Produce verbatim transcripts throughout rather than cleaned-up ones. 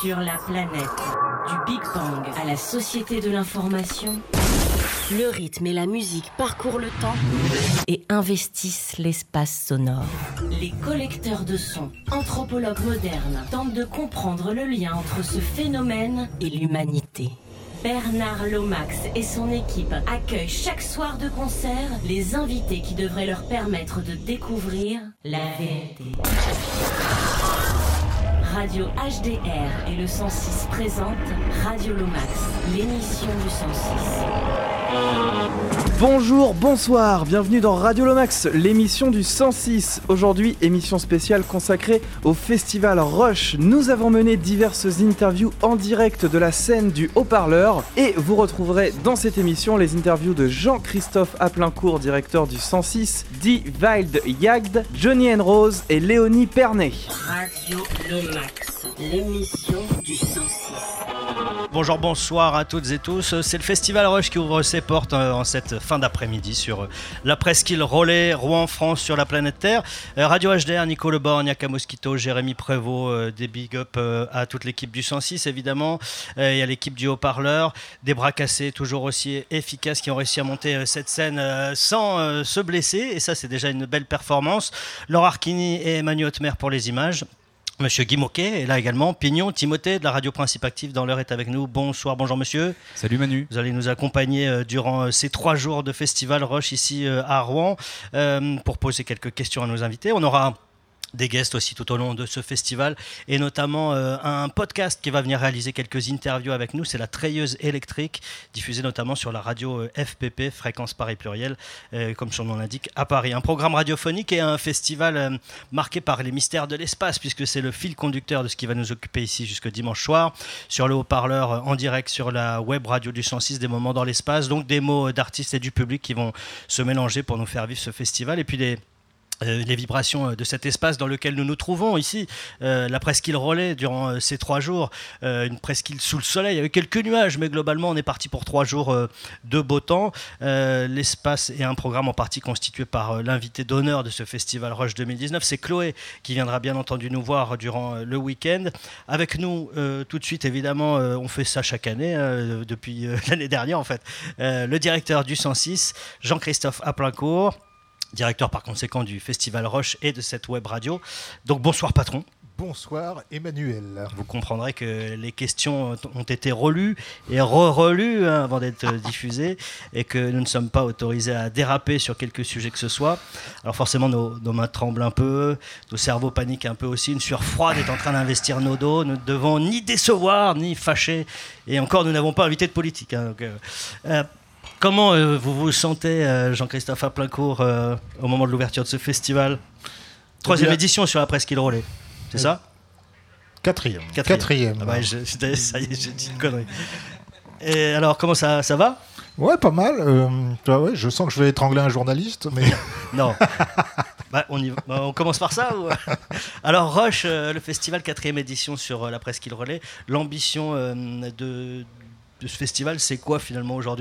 Sur la planète, du Big Bang à la société de l'information, le rythme et la musique parcourent le temps et investissent l'espace sonore. Les collecteurs de sons, anthropologues modernes, tentent de comprendre le lien entre ce phénomène et l'humanité. Bernard Lomax et son équipe accueillent chaque soir de concert les invités qui devraient leur permettre de découvrir la vérité. Radio H D R et le cent six présentent Radio Lomax, l'émission du cent six. Bonjour, bonsoir, bienvenue dans Radio Lomax, l'émission du cent six. Aujourd'hui, émission spéciale consacrée au Festival Rush. Nous avons mené diverses interviews en direct de la scène du haut-parleur et vous retrouverez dans cette émission les interviews de Jean-Christophe Aplincourt, directeur du cent six, Die Wild Jagd, Johnny and Rose et Léonie Pernet. Radio Lomax, l'émission du cent six. Bonjour, bonsoir à toutes et tous. C'est le Festival Rush qui ouvre ses portes en cette fin d'après-midi sur la presqu'île Rollet, Rouen, France, sur la planète Terre. Radio H D R, Nico Leborgne, Yaka Mosquito, Jérémy Prévost, des big up à toute l'équipe du cent six évidemment. Il y a l'équipe du haut-parleur, des bras cassés toujours aussi efficaces qui ont réussi à monter cette scène sans se blesser. Et ça, c'est déjà une belle performance. Laure Archini et Emmanuel Hotmer pour les images. Monsieur Guy Moquet est là également. Pignon, Timothée de la radio Principe Active dans l'heure est avec nous. Bonsoir, bonjour monsieur. Salut Manu. Vous allez nous accompagner euh, durant euh, ces trois jours de Festival Rush ici euh, à Rouen euh, pour poser quelques questions à nos invités. On aura des guests aussi tout au long de ce festival et notamment euh, un podcast qui va venir réaliser quelques interviews avec nous, c'est la Treilleuse électrique, diffusée notamment sur la radio euh, F P P, Fréquence Paris Pluriel, euh, comme son nom l'indique, à Paris. Un programme radiophonique et un festival euh, marqué par les mystères de l'espace, puisque c'est le fil conducteur de ce qui va nous occuper ici jusque dimanche soir, sur le haut-parleur, euh, en direct sur la web radio du cent six, des moments dans l'espace, donc des mots d'artistes et du public qui vont se mélanger pour nous faire vivre ce festival, et puis des Euh, les vibrations de cet espace dans lequel nous nous trouvons ici, euh, la presqu'île Rollet durant euh, ces trois jours, euh, une presqu'île sous le soleil avec quelques nuages, mais globalement on est parti pour trois jours euh, de beau temps. Euh, l'espace est un programme en partie constitué par euh, l'invité d'honneur de ce Festival Rush deux mille dix-neuf, c'est Chloé qui viendra bien entendu nous voir durant euh, le week-end. Avec nous euh, tout de suite évidemment, euh, on fait ça chaque année, euh, depuis euh, l'année dernière en fait, euh, le directeur du cent six, Jean-Christophe Aplincourt, directeur par conséquent du Festival Rush et de cette web radio. Donc bonsoir patron. Bonsoir Emmanuel. Vous comprendrez que les questions ont été relues et re-relues hein, avant d'être diffusées et que nous ne sommes pas autorisés à déraper sur quelque sujet que ce soit. Alors forcément nos, nos mains tremblent un peu, nos cerveaux paniquent un peu aussi, une sueur froide est en train d'investir nos dos, nous ne devons ni décevoir ni fâcher et encore nous n'avons pas invité de politique. Hein, donc, euh, euh, Comment euh, vous vous sentez, euh, Jean-Christophe Aplincourt, euh, au moment de l'ouverture de ce festival ? Troisième bien. Édition sur la presqu'île Rollet, c'est euh, ça ? Quatrième. Quatrième. Quatrième. Ah bah, je, je, ça y est, j'ai dit une connerie. Et alors, comment ça, ça va ? Ouais, pas mal. Euh, bah ouais, je sens que je vais étrangler un journaliste, mais... Non. Bah, on, y, bah, on commence par ça ou... Alors, Rush, euh, le festival, quatrième édition sur euh, la presqu'île Rollet. L'ambition euh, de, de ce festival, c'est quoi finalement aujourd'hui ?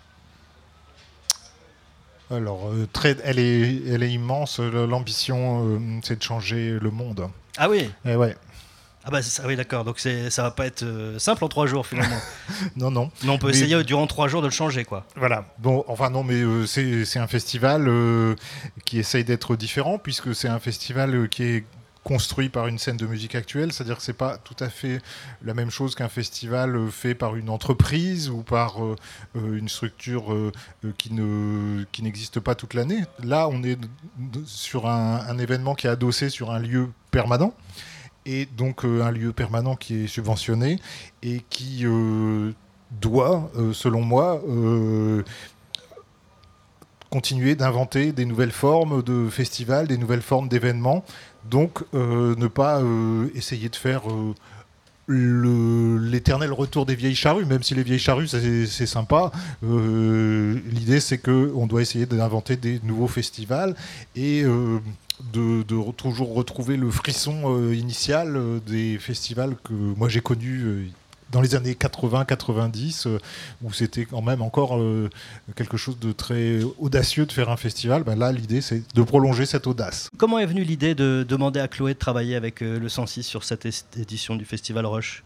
Alors, euh, très, elle, est, elle est immense. L'ambition, euh, c'est de changer le monde. Ah oui. Et ouais. Ah bah ça, oui d'accord. Donc c'est, ça va pas être euh, simple en trois jours finalement. non non. Mais on peut mais, essayer durant trois jours de le changer quoi. Voilà. Bon, enfin non, mais euh, c'est, c'est un festival euh, qui essaye d'être différent puisque c'est un festival euh, qui est construit par une scène de musique actuelle, c'est-à-dire que c'est pas tout à fait la même chose qu'un festival fait par une entreprise ou par euh, une structure euh, qui, ne, qui n'existe pas toute l'année. Là, on est sur un, un événement qui est adossé sur un lieu permanent, et donc euh, un lieu permanent qui est subventionné et qui euh, doit, euh, selon moi, euh, continuer d'inventer des nouvelles formes de festivals, des nouvelles formes d'événements. Donc, euh, ne pas euh, essayer de faire euh, le, l'éternel retour des vieilles charrues, même si les vieilles charrues, c'est, c'est sympa. Euh, l'idée, c'est qu'on doit essayer d'inventer des nouveaux festivals et euh, de, de toujours retrouver le frisson euh, initial euh, des festivals que moi j'ai connus euh, dans les années quatre-vingts quatre-vingt-dix, euh, où c'était quand même encore euh, quelque chose de très audacieux de faire un festival. Ben là, l'idée, c'est de prolonger cette audace. Comment est venue l'idée de demander à Chloé de travailler avec euh, le cent six sur cette édition du Festival Rush ?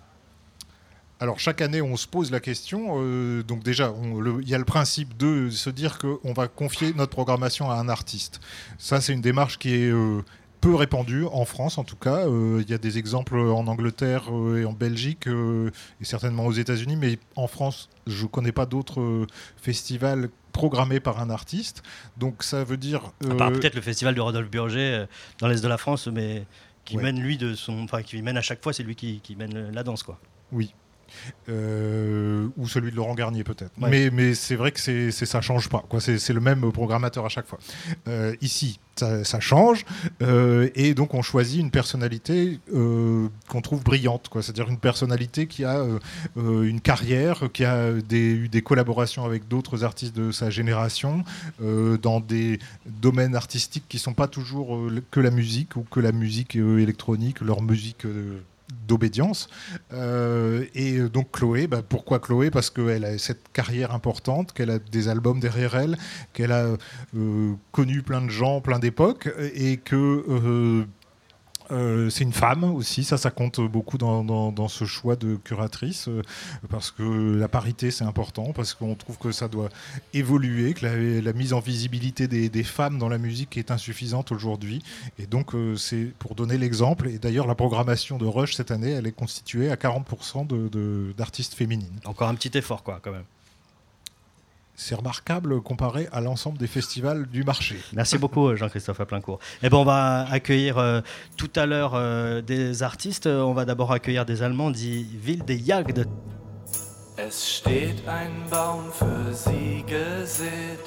Alors chaque année, on se pose la question. Euh, donc déjà, il y a le principe de se dire qu'on va confier notre programmation à un artiste. Ça, c'est une démarche qui est euh, peu répandue en France, en tout cas. Il euh, y a des exemples en Angleterre euh, et en Belgique euh, et certainement aux États-Unis, mais en France, je ne connais pas d'autres euh, festivals programmés par un artiste. Donc ça veut dire euh... à part peut-être le festival de Rodolphe Burger euh, dans l'est de la France, mais qui ouais. mène lui de son, enfin qui mène à chaque fois, c'est lui qui, qui mène la danse, quoi. Oui. Euh, ou celui de Laurent Garnier peut-être. Ouais. Mais, mais c'est vrai que c'est, c'est, ça change pas. Quoi. C'est, c'est le même programmateur à chaque fois. Euh, ici, ça, ça change. Euh, et donc, on choisit une personnalité euh, qu'on trouve brillante. Quoi. C'est-à-dire une personnalité qui a euh, une carrière, qui a des, eu des collaborations avec d'autres artistes de sa génération, euh, dans des domaines artistiques qui ne sont pas toujours euh, que la musique ou que la musique euh, électronique, leur musique euh, d'obédience. Euh, et donc Chloé, bah pourquoi Chloé ? Parce qu'elle a cette carrière importante, qu'elle a des albums derrière elle, qu'elle a euh, connu plein de gens, plein d'époques, et que euh, Euh, c'est une femme aussi, ça, ça compte beaucoup dans, dans, dans ce choix de curatrice, euh, parce que la parité, c'est important, parce qu'on trouve que ça doit évoluer, que la, la mise en visibilité des, des femmes dans la musique est insuffisante aujourd'hui. Et donc, euh, c'est pour donner l'exemple. Et d'ailleurs, la programmation de Rush cette année, elle est constituée à quarante pour cent de, de, d'artistes féminines. Encore un petit effort, quoi, quand même. C'est remarquable comparé à l'ensemble des festivals du marché. Merci beaucoup Jean-Christophe Aplincourt. Et ben on va accueillir euh, tout à l'heure euh, des artistes. On va d'abord accueillir des Allemands, die Wilde Jagd. Es steht ein Baum für sie gesät,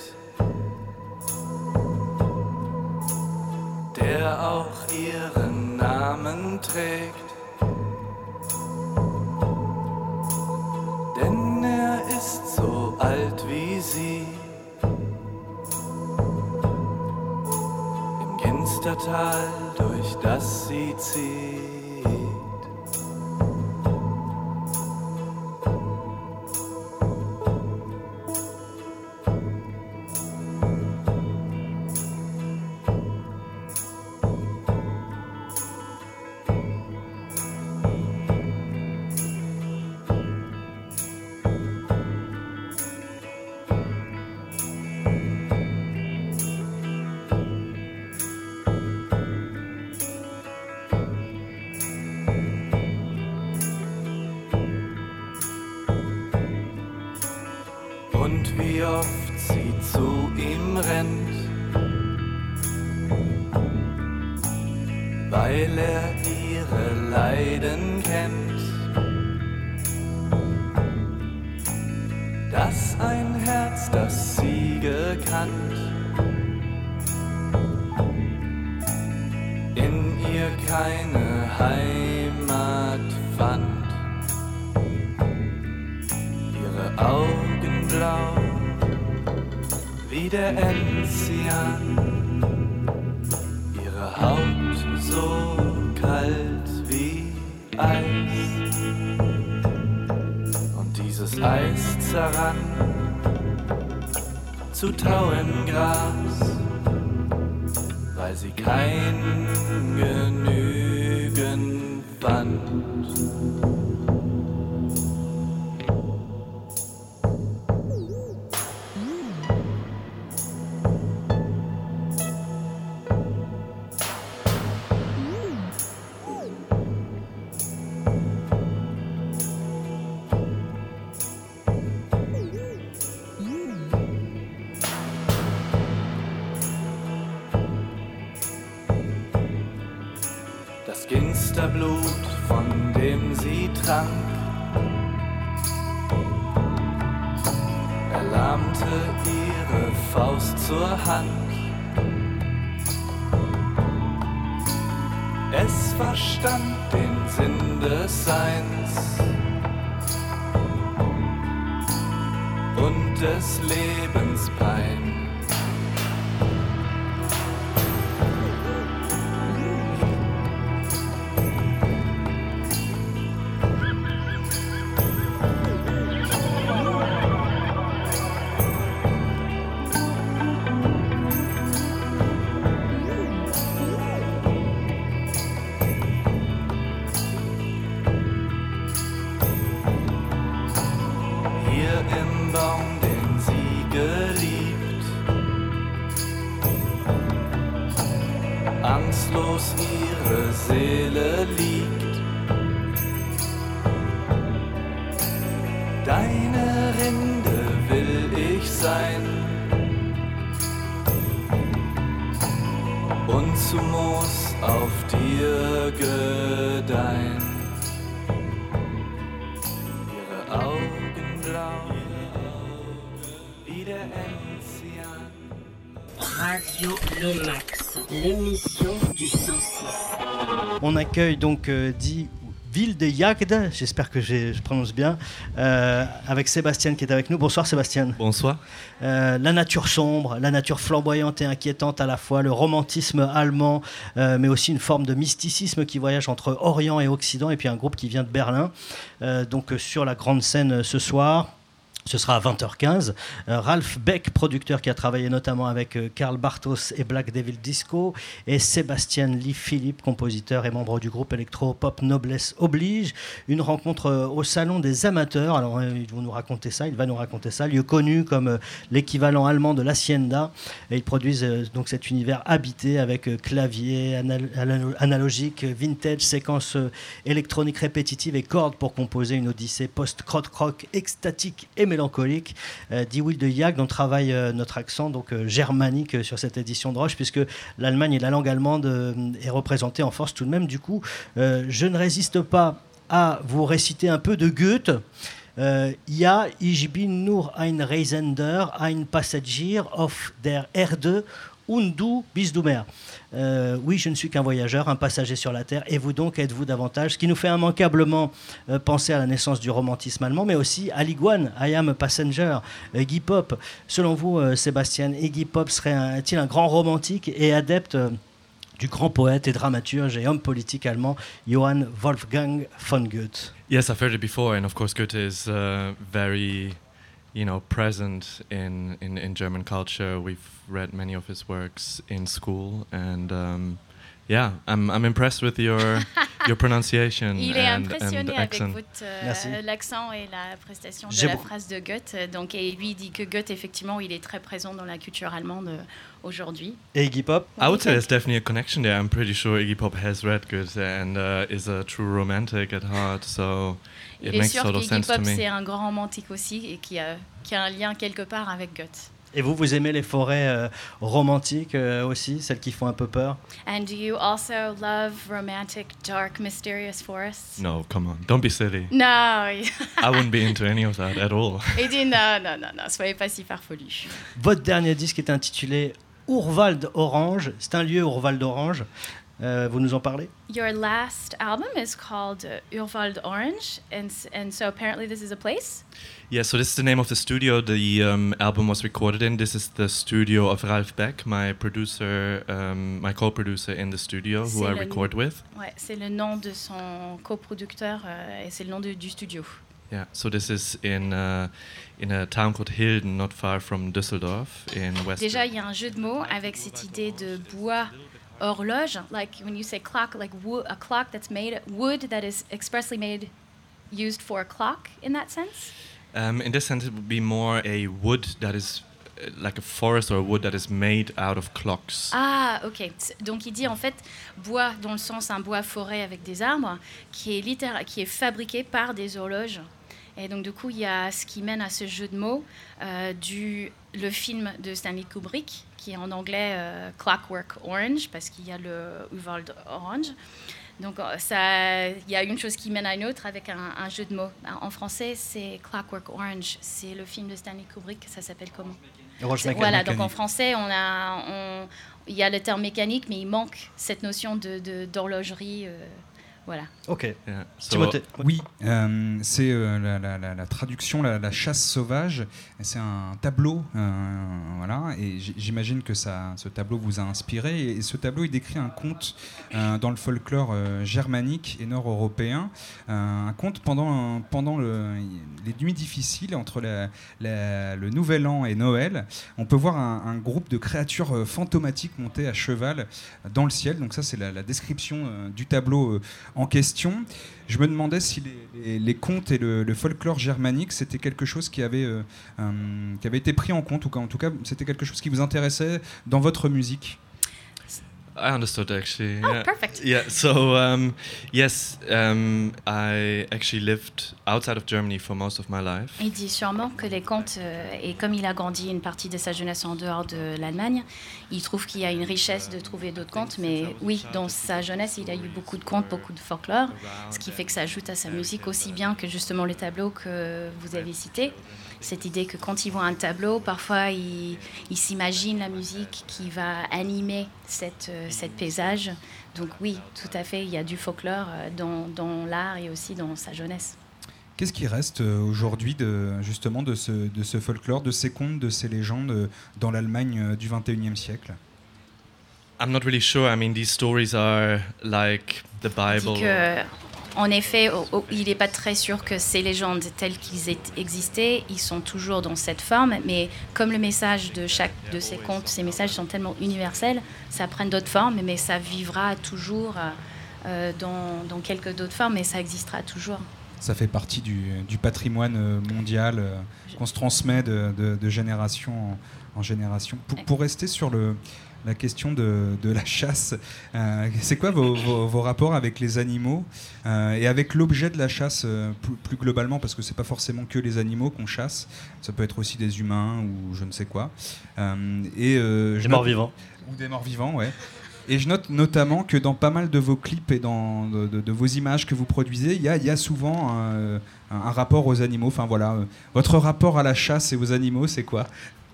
der auch ihren Namen trägt. Denn er ist so alt wie sie. Im Ginstertal, durch das sie zieht. Und wie oft sie zu ihm rennt, weil er ihre Leiden kennt. Das ein Herz, das sie gekannt, in ihr keine Heimat fand. Ihre Augen blau wie der Enzian, ihre Haut so kalt wie Eis, und dieses Eis zerrann zu Tau im Gras, weil sie kein Genügen fand. Das Ginsterblut, von dem sie trank, erlahmte ihre Faust zur Hand. Es verstand den Sinn des Seins und des Lebens Pein. trostlos ihre Seele liegt. Deine Rinde will ich sein und zu Moos auf dir gedeihen. Ihre Augen blau wie der Enzian. Radio Lomax, l'émission du cent six. On accueille donc euh, dit Ville de Jagd, j'espère que j'ai, je prononce bien, euh, avec Sébastien qui est avec nous. Bonsoir Sébastien. Bonsoir. Euh, la nature sombre, la nature flamboyante et inquiétante à la fois, le romantisme allemand, euh, mais aussi une forme de mysticisme qui voyage entre Orient et Occident, et puis un groupe qui vient de Berlin. Euh, donc euh, sur la grande scène euh, ce soir. Ce sera à vingt heures quinze. Euh, Ralph Beck, producteur qui a travaillé notamment avec euh, Karl Bartos et Black Devil Disco, et Sébastien Lee Philippe, compositeur et membre du groupe électro-pop Noblesse Oblige. Une rencontre euh, au Salon des Amateurs. Alors, euh, ils vont nous raconter ça, il va nous raconter ça. Lieu connu comme euh, l'équivalent allemand de l'Hacienda. Et ils produisent euh, donc cet univers habité avec euh, clavier anal- anal- analogique, vintage, séquences euh, électroniques répétitives et cordes pour composer une odyssée post-croc-croc extatique et mélancolique. Euh, dit Will de Jagd, on travaille euh, notre accent donc euh, germanique euh, sur cette édition de Roche, puisque l'Allemagne et la langue allemande euh, est représentée en force tout de même. Du coup, euh, je ne résiste pas à vous réciter un peu de Goethe. Euh, ja, ich bin nur ein Reisender, ein Passagier auf der Erde. Und du bist du mehr. Euh, oui, je ne suis qu'un voyageur, un passager sur la Terre, et vous donc êtes-vous davantage, ce qui nous fait immanquablement euh, penser à la naissance du romantisme allemand, mais aussi à l'iguane, I am a passenger, euh, Iggy Pop. Selon vous, euh, Sébastien, Iggy Pop serait-il un, un grand romantique et adepte euh, du grand poète et dramaturge et homme politique allemand Johann Wolfgang von Goethe? Yes, I've heard it before, and of course Goethe is uh, very, you know, present in, in, in German culture. We've read many of his works in school, and um, yeah, I'm I'm impressed with your your pronunciation. Il est and, impressionné and avec accent. votre, euh, l'accent et la prestation de J'ai la beau- phrase de Goethe. Donc, et lui dit que Goethe, effectivement, il est très présent dans la culture allemande euh, aujourd'hui. Et Iggy Pop? I would say there's definitely a connection there. I'm pretty sure Iggy Pop has read Goethe and uh, is a true romantic at heart, so it Il est makes sûr sort of qu'Iggy sense to Pop, me. c'est un grand romantique aussi et qui a, qui a un lien quelque part avec Goethe. Et vous, vous aimez les forêts euh, romantiques euh, aussi, celles qui font un peu peur? And do you also love romantic, dark, mysterious forests? No, come on, don't be silly. Non, il I wouldn't be into any of that at all. il dit non, non, non, non, soyez pas si farfelu. Votre dernier disque est intitulé Urwald Orange. C'est un lieu, Urwald Orange. Euh, vous nous en parlez? Your last album is called uh, Urwald Orange, and s- and so apparently this is a place. Yeah, so this is the name of the studio the um, album was recorded in. This is the studio of Ralph Beck, my producer, um, my co-producer in the studio, who C'est I le- record with. Ouais, c'est le nom de son coproducteur euh, et c'est le nom de- du studio. Yeah, so this is in uh, in a town called Hilden, not far from Düsseldorf, in West. Déjà, il y a un jeu de mots avec cette idée de bois horloge, like when you say clock, like wo- a clock that's made wood that is expressly made used for a clock in that sense. Um, in this sense, it would be more a wood that is uh, like a forest or a wood that is made out of clocks. Ah, ok. C- Donc il dit en fait bois dans le sens un bois forêt avec des arbres qui est littéra- qui est fabriqué par des horloges. Et donc du coup il y a ce qui mène à ce jeu de mots euh, du le film de Stanley Kubrick qui est en anglais euh, Clockwork Orange parce qu'il y a le Urwald Orange. Donc euh, ça, il y a une chose qui mène à une autre avec un, un jeu de mots. En français c'est Clockwork Orange, c'est le film de Stanley Kubrick. Ça s'appelle comment? Orange C'est- Mécanique. Voilà, donc en français, on a, on- il y a le terme mécanique, mais il manque cette notion de, de- d'horlogerie. euh, voilà. Ok. Yeah. So Timothée. Oui, euh, c'est euh, la, la- la- la traduction, la, la chasse sauvage. C'est un tableau, euh, voilà, et j- j'imagine que ça, ce tableau vous a inspiré. Et, et ce tableau, il décrit un conte euh, dans le folklore euh, germanique et nord-européen, euh, un conte pendant, pendant le- les nuits difficiles entre la- la- le Nouvel An et Noël. On peut voir un, un groupe de créatures euh, fantomatiques montées à cheval dans le ciel. Donc ça, c'est la, la description euh, du tableau euh, en question. Je me demandais si les, les- les contes et le, le folklore germanique, c'était quelque chose qui avait, euh, euh, qui avait été pris en compte, ou qu'en tout cas, c'était quelque chose qui vous intéressait dans votre musique. I understood actually. Oh, yeah. perfect. Yeah. So um, yes, um, I actually lived outside of Germany for most of my life. Il dit sûrement que les contes, euh, et comme il a grandi une partie de sa jeunesse en dehors de l'Allemagne, il trouve qu'il y a une richesse de trouver d'autres contes. Mais oui, dans sa jeunesse, il a eu beaucoup de contes, beaucoup de folklore, ce qui fait que ça ajoute à sa musique aussi bien que justement le tableau que vous avez cité. Cette idée que quand il voit un tableau, parfois il, il s'imagine la musique qui va animer cette, euh, cette paysage. Donc oui, tout à fait, il y a du folklore dans, dans l'art et aussi dans sa jeunesse. Qu'est-ce qui reste aujourd'hui de, justement de ce, de ce folklore, de ces contes, de ces légendes dans l'Allemagne du vingt et unième siècle? I'm not really sure. I mean, these stories are like the Bible. Il dit que, en effet, oh, oh, il n'est pas très sûr que ces légendes telles qu'ils existaient, ils sont toujours dans cette forme, mais comme le message de chaque de ces contes, ces messages sont tellement universels, ça prend d'autres formes, mais ça vivra toujours euh, dans, dans quelques d'autres formes, mais ça existera toujours. Ça fait partie du, du patrimoine mondial euh, qu'on se transmet de, de, de génération en, en génération. Pour, pour rester sur le... la question de, de la chasse. Euh, c'est quoi vos, vos, vos rapports avec les animaux euh, et avec l'objet de la chasse euh, plus, plus globalement, parce que c'est pas forcément que les animaux qu'on chasse, ça peut être aussi des humains ou je ne sais quoi. Euh, et, euh, des morts vivants. Ou des morts vivants, ouais. Et je note notamment que dans pas mal de vos clips et dans de, de, de vos images que vous produisez, il y a, y a souvent un, un rapport aux animaux. Enfin voilà, votre rapport à la chasse et aux animaux, c'est quoi?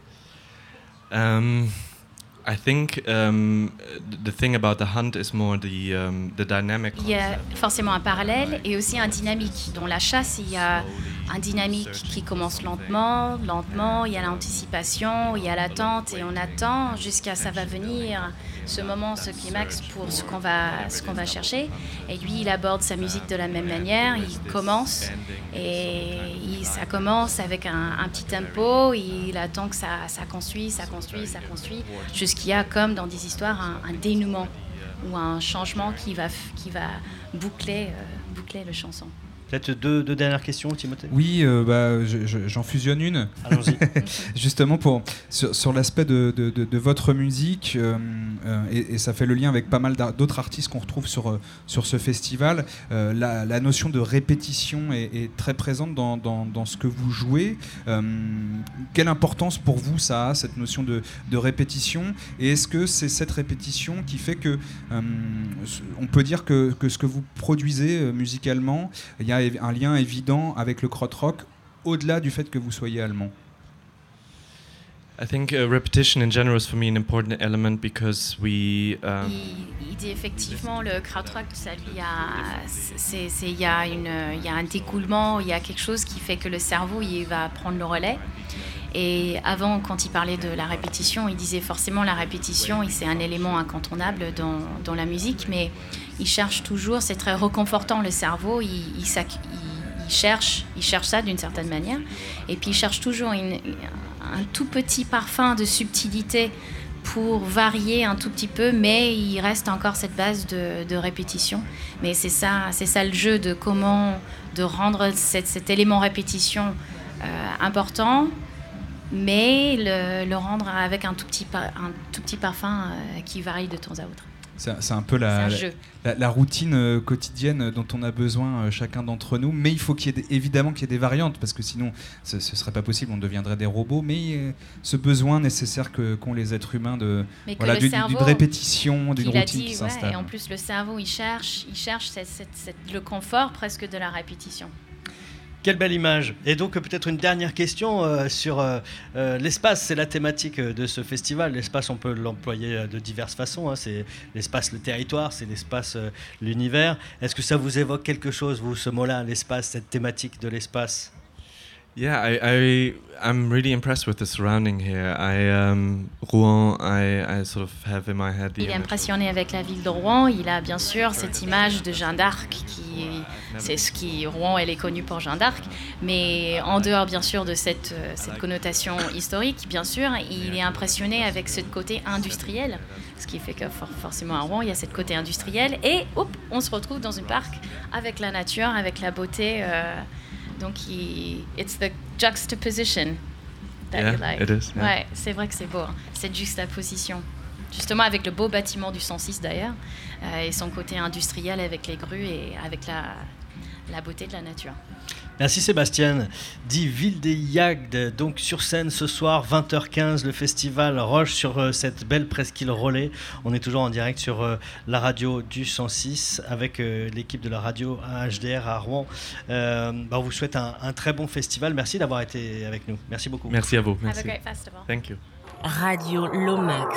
Um... I think um, the thing about the hunt is more the um, the dynamic. Il y a forcément un parallèle et aussi un dynamique. Dans la chasse, il y a un dynamique qui commence lentement, lentement. Il y a l'anticipation, il y a l'attente et on attend jusqu'à ça va venir, ce moment, ce climax pour ce qu'on va ce qu'on va chercher. Et lui, il aborde sa musique de la même manière. Il commence et il, ça commence avec un, un petit tempo. Il attend que ça ça construit, ça construit, ça construit jusqu'à qu'il y a, comme dans des histoires, un, un dénouement ou un changement qui va, qui va boucler, euh, boucler le chanson. Peut-être deux, deux dernières questions, Timothée. Oui, euh, bah, je, je, j'en fusionne une. Allons-y. Justement pour, sur, sur l'aspect de, de, de, de votre musique, euh, euh, et, et ça fait le lien avec pas mal d'autres artistes qu'on retrouve sur, sur ce festival. Euh, la, la notion de répétition est, est très présente dans, dans, dans ce que vous jouez. Euh, quelle importance pour vous ça a, cette notion de, de répétition? Et est-ce que c'est cette répétition qui fait que, euh, on peut dire que, que ce que vous produisez euh, musicalement, il y a un lien évident avec le krautrock, au-delà du fait que vous soyez allemand? I think uh, repetition in general is for me an important element because we. Um, il, il dit effectivement le krautrock, ça lui a, c'est, c'est, il y a une, il y a un découlement, il y a quelque chose qui fait que le cerveau il va prendre le relais. Et avant, quand il parlait de la répétition, il disait forcément la répétition, c'est un élément incontournable dans, dans la musique, mais il cherche toujours, c'est très réconfortant le cerveau, il, il, il, il, cherche, il cherche ça d'une certaine manière, et puis il cherche toujours une, un tout petit parfum de subtilité pour varier un tout petit peu, mais il reste encore cette base de, de répétition. Mais c'est ça, c'est ça le jeu de comment de rendre cette, cet élément répétition euh, important, mais le, le rendre avec un tout petit, un tout petit parfum euh, qui varie de temps à autre. C'est, c'est un peu la, un jeu. la, la routine euh, quotidienne dont on a besoin euh, chacun d'entre nous, mais il faut qu'il y ait des, évidemment qu'il y ait des variantes, parce que sinon ce ne serait pas possible, on deviendrait des robots, mais euh, ce besoin nécessaire que, qu'ont les êtres humains de, voilà, d'une, cerveau, d'une répétition, d'une routine dit, qui ouais, s'installe. Et en plus le cerveau il cherche, il cherche cette, cette, cette, le confort presque de la répétition. Quelle belle image. Et donc peut-être une dernière question euh, sur euh, euh, l'espace. C'est la thématique de ce festival. L'espace, on peut l'employer de diverses façons. Hein. C'est l'espace, le territoire, c'est l'espace, euh, l'univers. Est-ce que ça vous évoque quelque chose, vous, ce mot-là, l'espace, cette thématique de l'espace? Yeah, I, I I'm really impressed with the surrounding here. I um, Rouen, I, I sort of have in my head the Il est impressionné avec la ville de Rouen. Il a bien sûr cette image de Jeanne d'Arc qui, c'est ce qui Rouen, elle est connue pour Jeanne d'Arc, mais en dehors bien sûr de cette cette connotation historique, bien sûr, il est impressionné avec ce côté industriel, ce qui fait que for, forcément à Rouen il y a ce côté industriel et hop, on se retrouve dans un parc avec la nature, avec la beauté. Euh, Donc, il, it's the juxtaposition that yeah, you like. It is, yeah. Ouais, c'est vrai que c'est beau, hein, cette juxtaposition. justement avec le beau bâtiment du cent six d'ailleurs, euh, et son côté industriel avec les grues et avec la, la beauté de la nature. Merci Sébastien. dit Ville des Jagd, donc sur scène ce soir, vingt heures quinze, le festival Roche sur euh, cette belle presqu'île Rollet. On est toujours en direct sur euh, la radio du cent six avec euh, l'équipe de la radio H D R à Rouen. Euh, bah, on vous souhaite un, un très bon festival. Merci d'avoir été avec nous. Merci beaucoup. Merci à vous. Merci. Have a great festival. Thank you. Radio Lomax.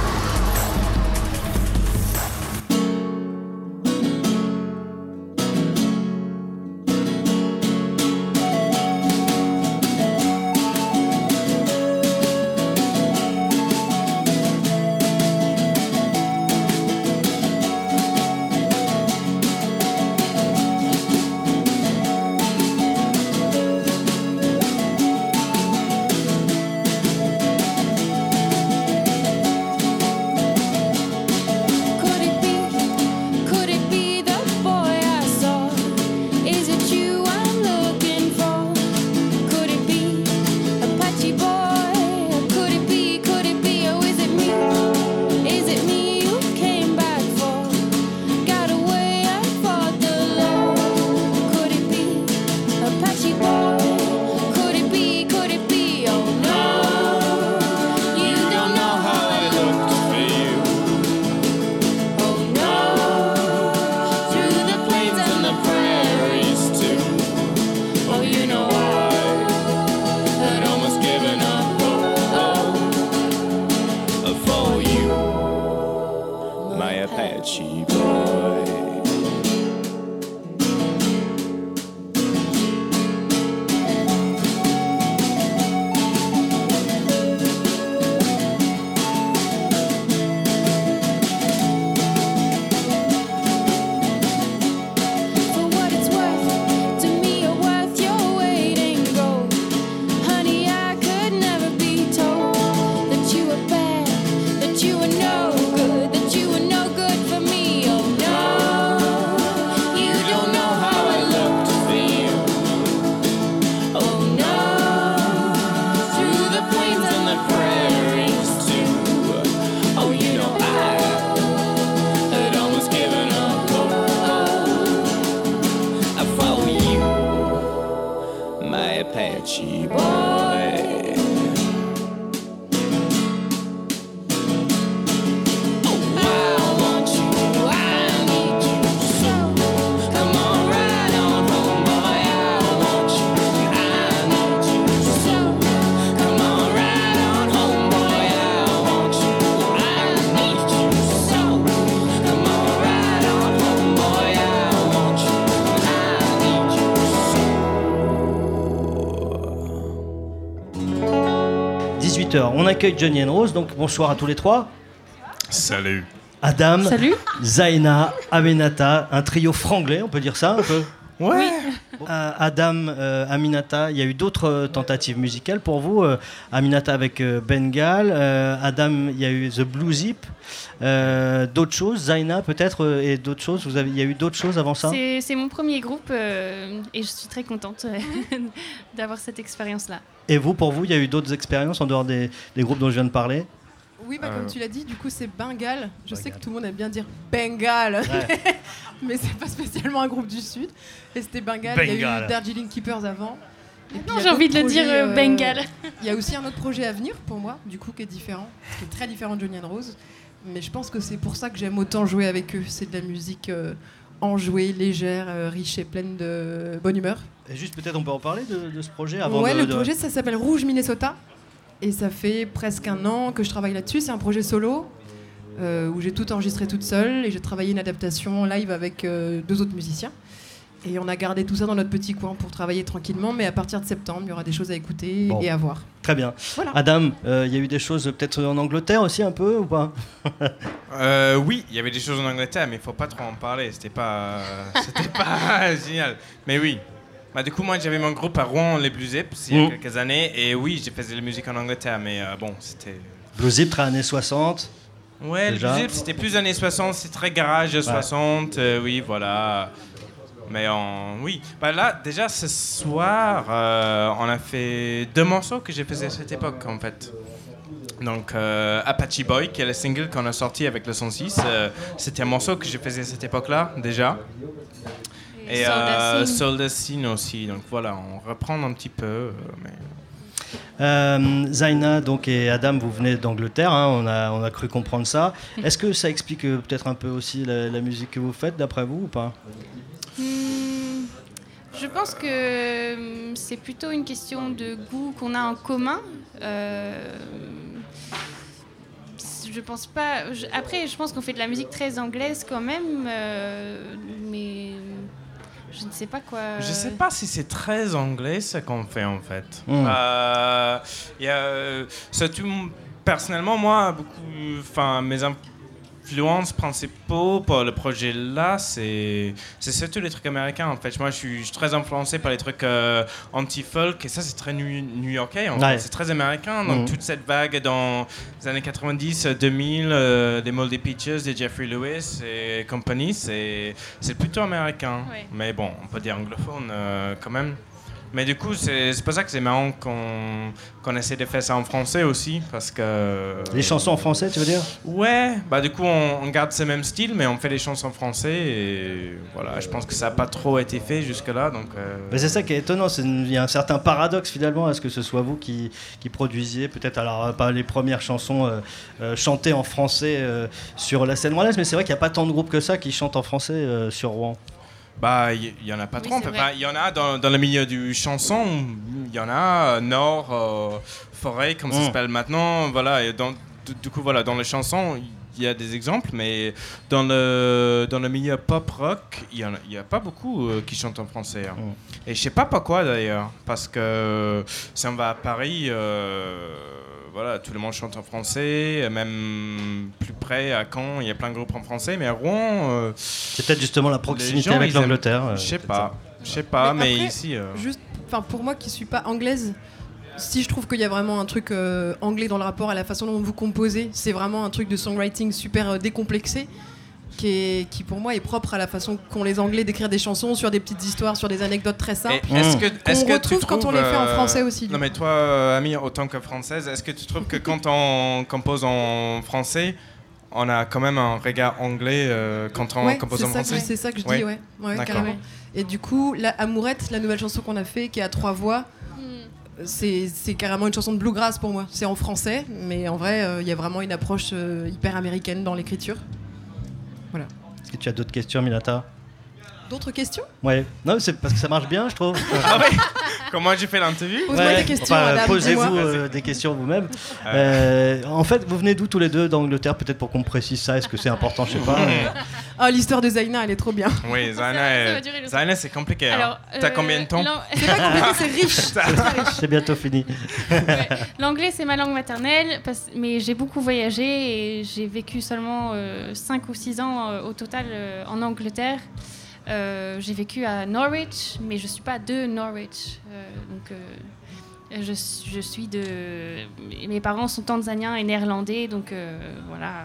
On accueille Johnny and Rose, donc bonsoir à tous les trois. Salut. Adam, Salut. Zaina, Aminata, un trio franglais, on peut dire ça un peu. Ouais. Euh, Adam, euh, Aminata, il y a eu d'autres euh, tentatives musicales pour vous. Euh, Aminata avec euh, Bengal, euh, Adam, il y a eu The Blue Zip, euh, d'autres choses, Zaina peut-être, euh, et d'autres choses. Vous avez, il y a eu d'autres choses avant ça? C'est, c'est mon premier groupe euh, et je suis très contente euh, d'avoir cette expérience-là. Et vous, pour vous, il y a eu d'autres expériences en dehors des, des groupes dont je viens de parler? Oui, bah, euh... comme tu l'as dit, du coup, c'est Bengal. Je Bengal. sais que tout le monde aime bien dire Bengal, ouais. mais c'est pas spécialement un groupe du Sud. Et c'était Bengal. Bengal. Il y a eu Darjeeling Keepers avant. Et non, j'ai envie de le dire euh, Bengal. Il y a aussi un autre projet à venir pour moi, du coup, qui est différent, qui est très différent de Johnny and Rose. Mais je pense que c'est pour ça que j'aime autant jouer avec eux. C'est de la musique euh, enjouée, légère, euh, riche et pleine de bonne humeur. Et juste peut-être on peut en parler de, de ce projet avant Ouais, de, le de... projet ça s'appelle Rouge Minnesota et ça fait presque un an que je travaille là-dessus. C'est un projet solo euh, où j'ai tout enregistré toute seule et j'ai travaillé une adaptation live avec euh, deux autres musiciens. Et on a gardé tout ça dans notre petit coin pour travailler tranquillement, mais à partir de septembre, il y aura des choses à écouter bon. et à voir. Très bien. Voilà. Adam, il euh, y a eu des choses peut-être en Angleterre aussi un peu ou pas? euh, Oui, il y avait des choses en Angleterre, mais il ne faut pas trop en parler. C'était pas, c'était pas génial. Mais oui. Bah, du coup, moi, j'avais mon groupe à Rouen, les Blue Zip, il y a mmh. quelques années. Et oui, j'ai fait de la musique en Angleterre, mais euh, bon, c'était... Blue Zip, très années soixante. Ouais, le Blue Zip, c'était plus années soixante. C'est très garage ouais. soixante. Euh, oui, voilà. Mais en... oui, bah là, déjà ce soir, euh, on a fait deux morceaux que j'ai fait à cette époque, en fait. Donc euh, Apache Boy, qui est le single qu'on a sorti avec le cent six, euh, c'était un morceau que je faisais à cette époque-là déjà. Et, et euh, Soldat Scene aussi. Donc voilà, on reprend un petit peu. Euh, mais... Euh, Zaina donc, et Adam, vous venez d'Angleterre, hein, on, a, on a cru comprendre ça. Est-ce que ça explique euh, peut-être un peu aussi la, la musique que vous faites, d'après vous, ou pas? hmm, Je pense que c'est plutôt une question de goût qu'on a en commun. Euh, je pense pas. Je, après, je pense qu'on fait de la musique très anglaise quand même, euh, mais je ne sais pas quoi. Je sais pas si c'est très anglais ce qu'on fait en fait. Mm. Euh, y a, surtout, personnellement, moi, beaucoup, enfin, mes influences principaux pour le projet là, c'est, c'est surtout les trucs américains en fait. Moi, je suis, je suis très influencé par les trucs euh, anti-folk et ça, c'est très new- new-yorkais en Ouais. fait. C'est très américain. Donc, Mm. toute cette vague dans les années quatre-vingt-dix, deux mille, euh, des Moldy Peaches, des Jeffrey Lewis et compagnie, c'est, c'est plutôt américain. Ouais. Mais bon, on peut dire anglophone euh, quand même. Mais du coup, c'est, c'est pour ça que c'est marrant qu'on, qu'on essaie de faire ça en français aussi, parce que... Les chansons en français, tu veux dire? Ouais, bah du coup, on, on garde ce même style, mais on fait des chansons en français, et voilà, je pense que ça n'a pas trop été fait jusque-là, donc... Euh... Mais c'est ça qui est étonnant, c'est une- il y a un certain paradoxe finalement à ce que ce soit vous qui, qui produisiez peut-être, alors pas les premières chansons euh, euh, chantées en français euh, sur la scène rouennaise, mais c'est vrai qu'il n'y a pas tant de groupes que ça qui chantent en français euh, sur Rouen. Bah, il y, y en a pas Oui, trop. c'est vrai. Enfin, il y en a dans, dans le milieu du chanson. Il y en a euh, Nord, euh, Forêt, comme ça Mm. s'appelle maintenant. Voilà. Et dans, du, du coup, voilà, dans les chansons, il y a des exemples, mais dans le dans le milieu pop rock, il y en a, il y a pas beaucoup euh, qui chantent en français. Hein. Mm. Et je sais pas pourquoi d'ailleurs, parce que si on va à Paris. Euh, Voilà, tout le monde chante en français, même plus près à Caen, il y a plein de groupes en français, mais à Rouen, euh, C'est peut-être justement la proximité gens, avec ils aiment- l'Angleterre. euh, je sais peut-être pas, je sais pas, mais, après, ici. euh, Juste, enfin pour moi qui suis pas anglaise, si je trouve qu'il y a vraiment un truc euh, anglais dans le rapport à la façon dont vous composez, c'est vraiment un truc de songwriting super euh, décomplexé. Qui, est, qui pour moi est propre à la façon qu'ont les Anglais d'écrire des chansons sur des petites histoires, sur des anecdotes très simples. Et est-ce que, Qu'on est-ce que tu retrouve quand on les fait en trouves, euh, français aussi, du Non, coup. mais toi, euh, Ami, autant que française, est-ce que tu trouves que quand on compose en français, on a quand même un regard anglais euh, quand on Ouais, compose c'est en ça, que- français? c'est ça que je Ouais. dis, ouais, ouais D'accord. carrément. Et du coup, la Amourette, la nouvelle chanson qu'on a fait, qui est à trois voix, c'est, c'est carrément une chanson de bluegrass pour moi. C'est en français, mais en vrai, il y a vraiment une approche euh, hyper américaine dans l'écriture. Voilà. Est-ce que tu as d'autres questions, Minata? D'autres questions? Ouais. Non, c'est parce que ça marche bien, je trouve. Ah ouais. Comment j'ai fait l'interview? Pose-moi Ouais, des questions, enfin, Adam, posez-vous dis-moi. euh, des questions vous-même. Euh, en fait, vous venez d'où tous les deux d'Angleterre? Peut-être pour qu'on précise ça. Est-ce que c'est important? Je sais pas. Ah, l'histoire de Zaina, elle est trop bien. Oui, Ça, ça Zaina, va est- durer longtemps. Zaina, c'est compliqué. hein. Alors, T'as euh, combien de temps? l'an- C'est pas compliqué, c'est riche. C'est bientôt fini. Ouais. L'anglais, c'est ma langue maternelle, parce- mais j'ai beaucoup voyagé et j'ai vécu seulement cinq ou six ans euh, au total euh, en Angleterre. Euh, j'ai vécu à Norwich, mais je ne suis pas de Norwich. Euh, donc, euh, je, je suis de... Mes parents sont tanzaniens et néerlandais, donc euh, voilà.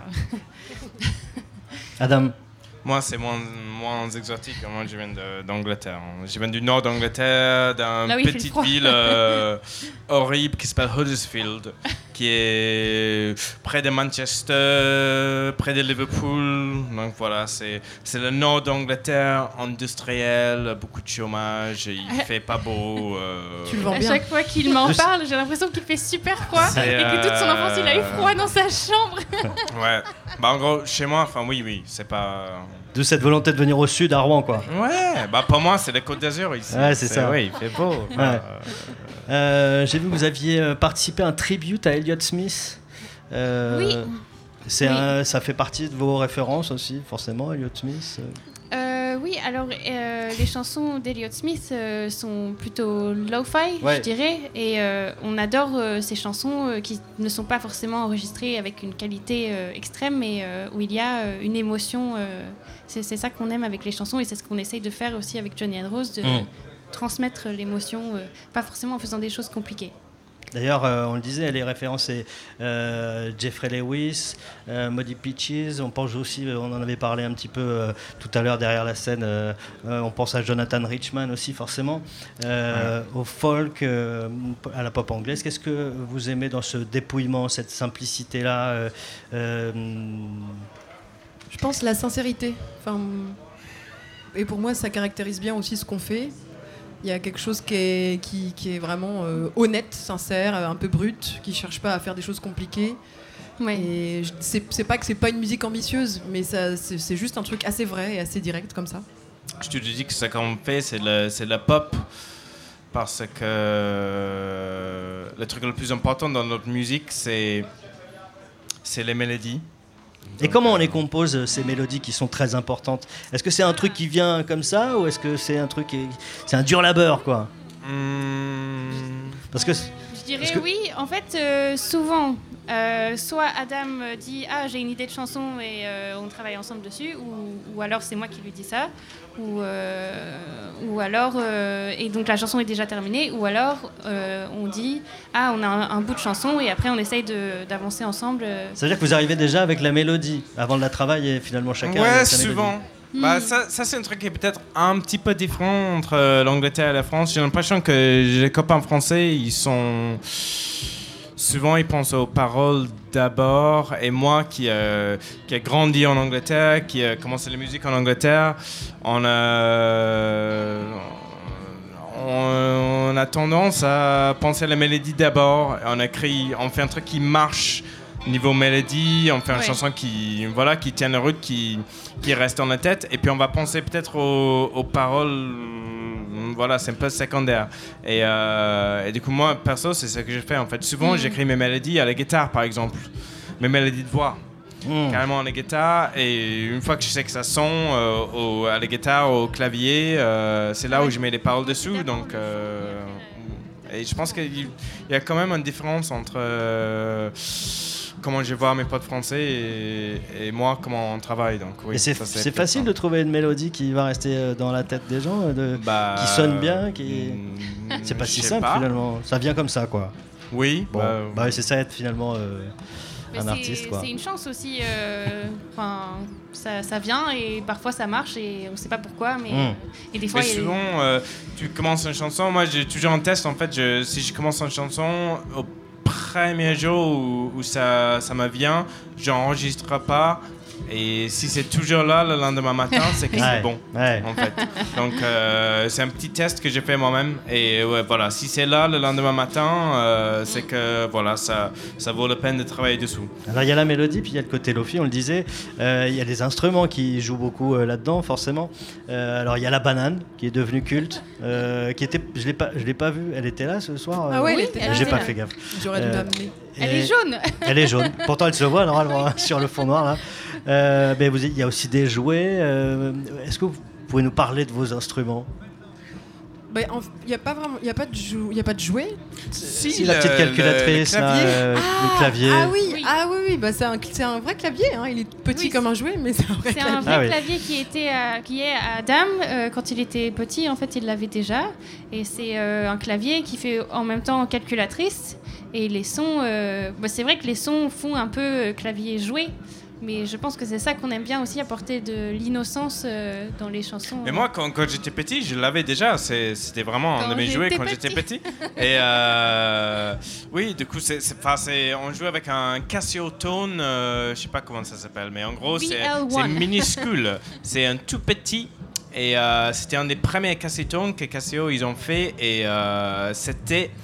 Adam. Moi, c'est moins, moins exotique. Moi, je viens de- d'Angleterre. Je viens du nord d'Angleterre, d'une Là où il fait petite froid. ville euh, horrible qui s'appelle Huddersfield, qui est près de Manchester, près de Liverpool. Donc voilà, c'est, c'est le nord d'Angleterre, industriel, beaucoup de chômage, il fait pas beau. euh, Tu le vends À bien. chaque fois qu'il m'en Je- parle, j'ai l'impression qu'il fait super froid C'est, et que toute son euh, enfance, il a eu froid dans sa chambre. Ouais. Bah, en gros, chez moi, enfin, oui, oui, c'est pas. De cette volonté de venir au sud, à Rouen, quoi. Ouais, bah pour moi, c'est la Côte d'Azur ici. Ouais, c'est ça. Ouais, il fait beau. Ouais. Euh, J'ai vu que vous aviez euh, participé à un tribute à Elliott Smith. Euh, Oui. C'est Oui. un- ça fait partie de vos références aussi, forcément, Elliott Smith. Euh, oui, alors euh, les chansons d'Elliott Smith euh, sont plutôt lo-fi, Ouais. je dirais, et euh, on adore euh, ces chansons euh, qui ne sont pas forcément enregistrées avec une qualité euh, extrême, mais euh, où il y a euh, une émotion. euh, c'est, c'est ça qu'on aime avec les chansons, et c'est ce qu'on essaye de faire aussi avec Johnny and Rose, de Mm. transmettre l'émotion, euh, pas forcément en faisant des choses compliquées. D'ailleurs, euh, on le disait, les références, c'est euh, Jeffrey Lewis, euh, Muddy Peaches. On pense aussi, on en avait parlé un petit peu euh, tout à l'heure derrière la scène. Euh, euh, on pense à Jonathan Richman aussi, forcément, euh, ouais. au folk, euh, à la pop anglaise. Qu'est-ce que vous aimez dans ce dépouillement, cette simplicité-là euh, euh, Je pense la sincérité. Enfin, et pour moi, ça caractérise bien aussi ce qu'on fait. Il y a quelque chose qui est, qui, qui est vraiment euh, honnête, sincère, un peu brut, qui ne cherche pas à faire des choses compliquées. Ouais. Et c'est, c'est pas que c'est pas une musique ambitieuse, mais ça, c'est, c'est juste un truc assez vrai et assez direct comme ça. Je te dis que ce qu'on fait, c'est de, c'est de la pop, parce que le truc le plus important dans notre musique, c'est, c'est les mélodies. Et comment on les compose, ces mélodies qui sont très importantes? Est-ce que c'est un truc qui vient comme ça, ou est-ce que c'est un truc qui... c'est un dur labeur, quoi? mmh. Parce que je dirais que... oui. En fait, euh, souvent, euh, soit Adam dit ah j'ai une idée de chanson et euh, on travaille ensemble dessus, ou, ou alors c'est moi qui lui dis ça, ou euh, ou alors euh, et donc la chanson est déjà terminée, ou alors euh, on dit ah on a un, un bout de chanson et après on essaye de, d'avancer ensemble. Ça veut dire que vous arrivez déjà avec la mélodie avant de la travailler, finalement chacun. Ouais, avec sa souvent. Mélodie. Bah, ça, ça c'est un truc qui est peut-être un petit peu différent entre l'Angleterre et la France. J'ai l'impression que les copains français, ils sont... Souvent, ils pensent aux paroles d'abord. Et moi, qui, euh, qui a grandi en Angleterre, qui a commencé la musique en Angleterre, on a, on, on a tendance à penser à la mélodie d'abord. On, a créé, on fait un truc qui marche niveau mélodie, on fait une ouais. chanson qui, voilà, qui tient la route, qui, qui reste dans la tête, et puis on va penser peut-être aux, aux paroles, voilà, c'est un peu secondaire. Et, euh, et du coup, moi, perso, c'est ce que je fais en fait. Souvent, mmh. j'écris mes mélodies à la guitare, par exemple, mes mélodies de voix. Mmh. Carrément à la guitare, et une fois que je sais que ça sonne euh, au, à la guitare, au clavier, euh, c'est là où je mets les paroles dessous. Donc, euh, et je pense qu'il y a quand même une différence entre euh, comment je vois mes potes français et, et moi, comment on travaille. Donc, oui, et c'est, ça, c'est, c'est facile de trouver une mélodie qui va rester dans la tête des gens, de, bah, qui sonne bien, qui... Mmh, c'est pas si simple pas. Finalement. Ça vient comme ça, quoi. Oui. Bon, bah, bah, c'est ça être finalement euh, un c'est, artiste, quoi. C'est une chance aussi. Euh, ça, ça vient et parfois ça marche et on sait pas pourquoi, mais mmh. et des fois. Mais souvent, des... euh, tu commences une chanson. Moi, j'ai toujours un test en fait. Je, si je commence une chanson au premier jour où, où ça, ça me vient, j'enregistre pas. Et si c'est toujours là le lendemain matin, c'est que ouais, c'est bon, ouais. en fait. Donc, euh, c'est un petit test que j'ai fait moi-même. Et ouais, voilà, si c'est là le lendemain matin, euh, c'est que voilà, ça, ça vaut la peine de travailler dessous. Alors, il y a la mélodie, puis il y a le côté lofi, on le disait. Euh, il y a des instruments qui jouent beaucoup euh, là-dedans, forcément. Euh, alors, il y a la banane, qui est devenue culte. Euh, qui était, je ne l'ai pas, je l'ai pas vue. Elle était là ce soir. Ah ouais, elle était là. J'ai pas fait gaffe. J'aurais dû l'amener. Elle est jaune. Elle est jaune. Pourtant, elle se voit normalement hein, sur le fond noir là. Euh, mais vous, il y a aussi des jouets. Euh, est-ce que vous pouvez nous parler de vos instruments? Il bah, n'y a pas vraiment, il y a pas de jou- y a pas de jouets. Si, si la petite calculatrice, le, le clavier. Là, euh, ah, le clavier. Ah oui, oui. ah oui, oui. Bah, c'est un, c'est un vrai clavier. Hein. Il est petit oui, comme un jouet, mais c'est un vrai c'est clavier. C'est un vrai ah, clavier oui. qui était, à, qui est à Adam euh, quand il était petit. En fait, il l'avait déjà, et c'est euh, un clavier qui fait en même temps calculatrice. Et les sons, euh, bah, c'est vrai que les sons font un peu clavier joué. Mais je pense que c'est ça qu'on aime bien aussi, apporter de l'innocence euh, dans les chansons. Mais moi, quand, quand j'étais petit, je l'avais déjà. C'est, c'était vraiment quand un de mes jouets quand j'étais petit. Et euh, oui, du coup, c'est, c'est, c'est, on joue avec un Casio Tone, euh, je sais pas comment ça s'appelle, mais en gros, c'est, c'est minuscule. C'est un tout petit. Et euh, c'était un des premiers Casio Tone que Casio ils ont fait. Et euh, c'était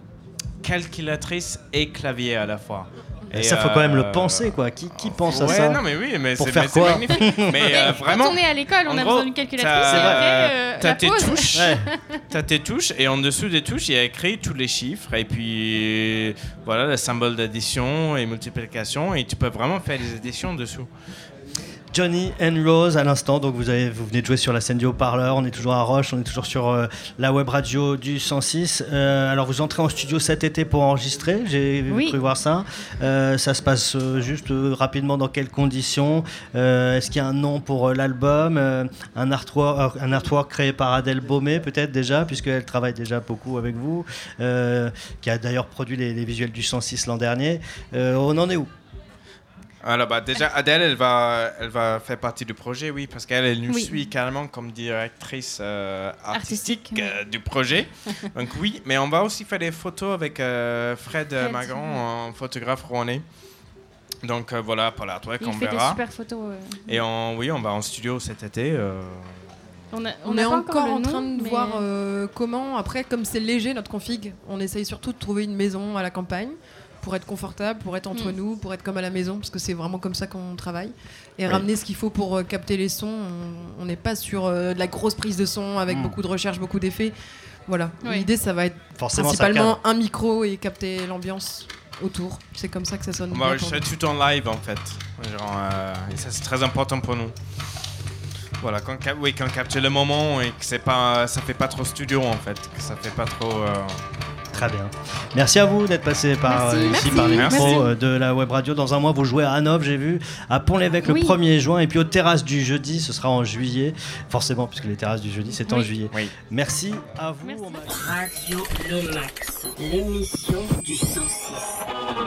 calculatrice et clavier à la fois. Et ça, faut quand même le penser, quoi. Qui, qui pense ouais, à ça? Non, mais oui, mais pour c'est, faire mais quoi? c'est magnifique. Mais euh, vraiment. Quand on est à l'école, on a gros, besoin d'une calculatrice. T'as, et après, euh, t'as la tes pause. touches. Ouais. T'as tes touches et en dessous des touches, il y a écrit tous les chiffres et puis voilà le symbole d'addition et multiplication et tu peux vraiment faire des additions dessous. Johnny and Rose à l'instant, donc vous, avez, vous venez de jouer sur la scène du haut-parleur, on est toujours à Roche, on est toujours sur euh, la web radio du cent six. Euh, alors vous entrez en studio cet été pour enregistrer, j'ai Oui. cru voir ça. Euh, ça se passe euh, juste euh, rapidement dans quelles conditions euh, Est-ce qu'il y a un nom pour euh, l'album euh, un, artwork, un artwork créé par Adèle Baumé peut-être déjà, puisqu'elle travaille déjà beaucoup avec vous, euh, qui a d'ailleurs produit les, les visuels du cent six l'an dernier. Euh, on en est où ? Alors bah déjà Adèle, elle va, elle va faire partie du projet, oui, parce qu'elle elle nous Oui. suit carrément comme directrice euh, artistique, Artistique, euh, du projet. Donc oui, mais on va aussi faire des photos avec euh, Fred, Fred, Magran, un photographe rouennais. Donc euh, voilà pour l'artwork, Il on fait verra. des super photos. euh. Et on, oui, on va en studio cet été. euh, On, a- On, on a est pas encore le en nom, train de mais- voir euh, comment, après, comme c'est léger notre config, on essaye surtout de trouver une maison à la campagne pour être confortable, pour être entre Mm. nous, pour être comme à la maison, parce que c'est vraiment comme ça qu'on travaille. Et Oui. ramener ce qu'il faut pour euh, capter les sons. On- On n'est pas sur euh, de la grosse prise de son avec Mm. beaucoup de recherche, beaucoup d'effets. Voilà. Oui. L'idée, ça va être Forcément, ça principalement cadre. un micro et capter l'ambiance autour. C'est comme ça que ça sonne on bien va pour enregistrer nous. tout en live en fait. Genre, euh, et ça c'est très important pour nous. Voilà, quand, cap- oui, quand on capture le moment et que c'est pas, ça fait pas trop studio en fait, que ça fait pas trop. euh, Très bien. Merci à vous d'être passé par Merci. euh, ici Merci. par les Merci. micros euh, de la web radio. Dans un mois, vous jouez à Hanovre, j'ai vu, à Pont-l'Évêque Oui. le premier juin, et puis aux terrasses du jeudi, ce sera en juillet. Forcément, puisque les terrasses du jeudi, c'est en Oui. juillet. Oui. Merci à vous. Merci. On va- Radio Le Max, l'émission du cent six.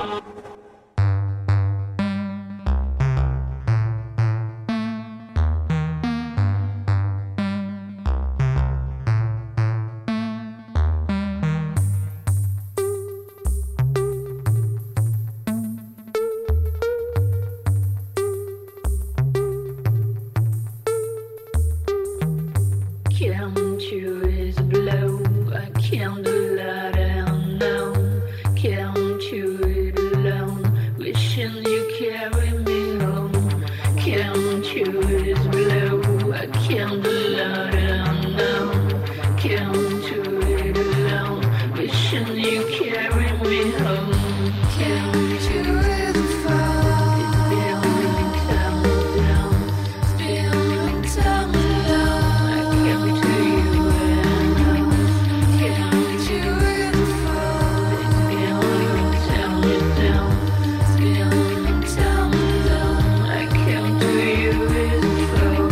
Can't you is blow a candle out and now? Can't you it alone? Wishing you carry me home. Can't you is blow a candle out and now? Can't you it alone? Wishing you carry me home. Can't you it fall? It's been a long time down. It's been a long time down. I can't tell you where now. Can't you it fall? It's been a long time down. It's been a long time down. I can't tell you it fall.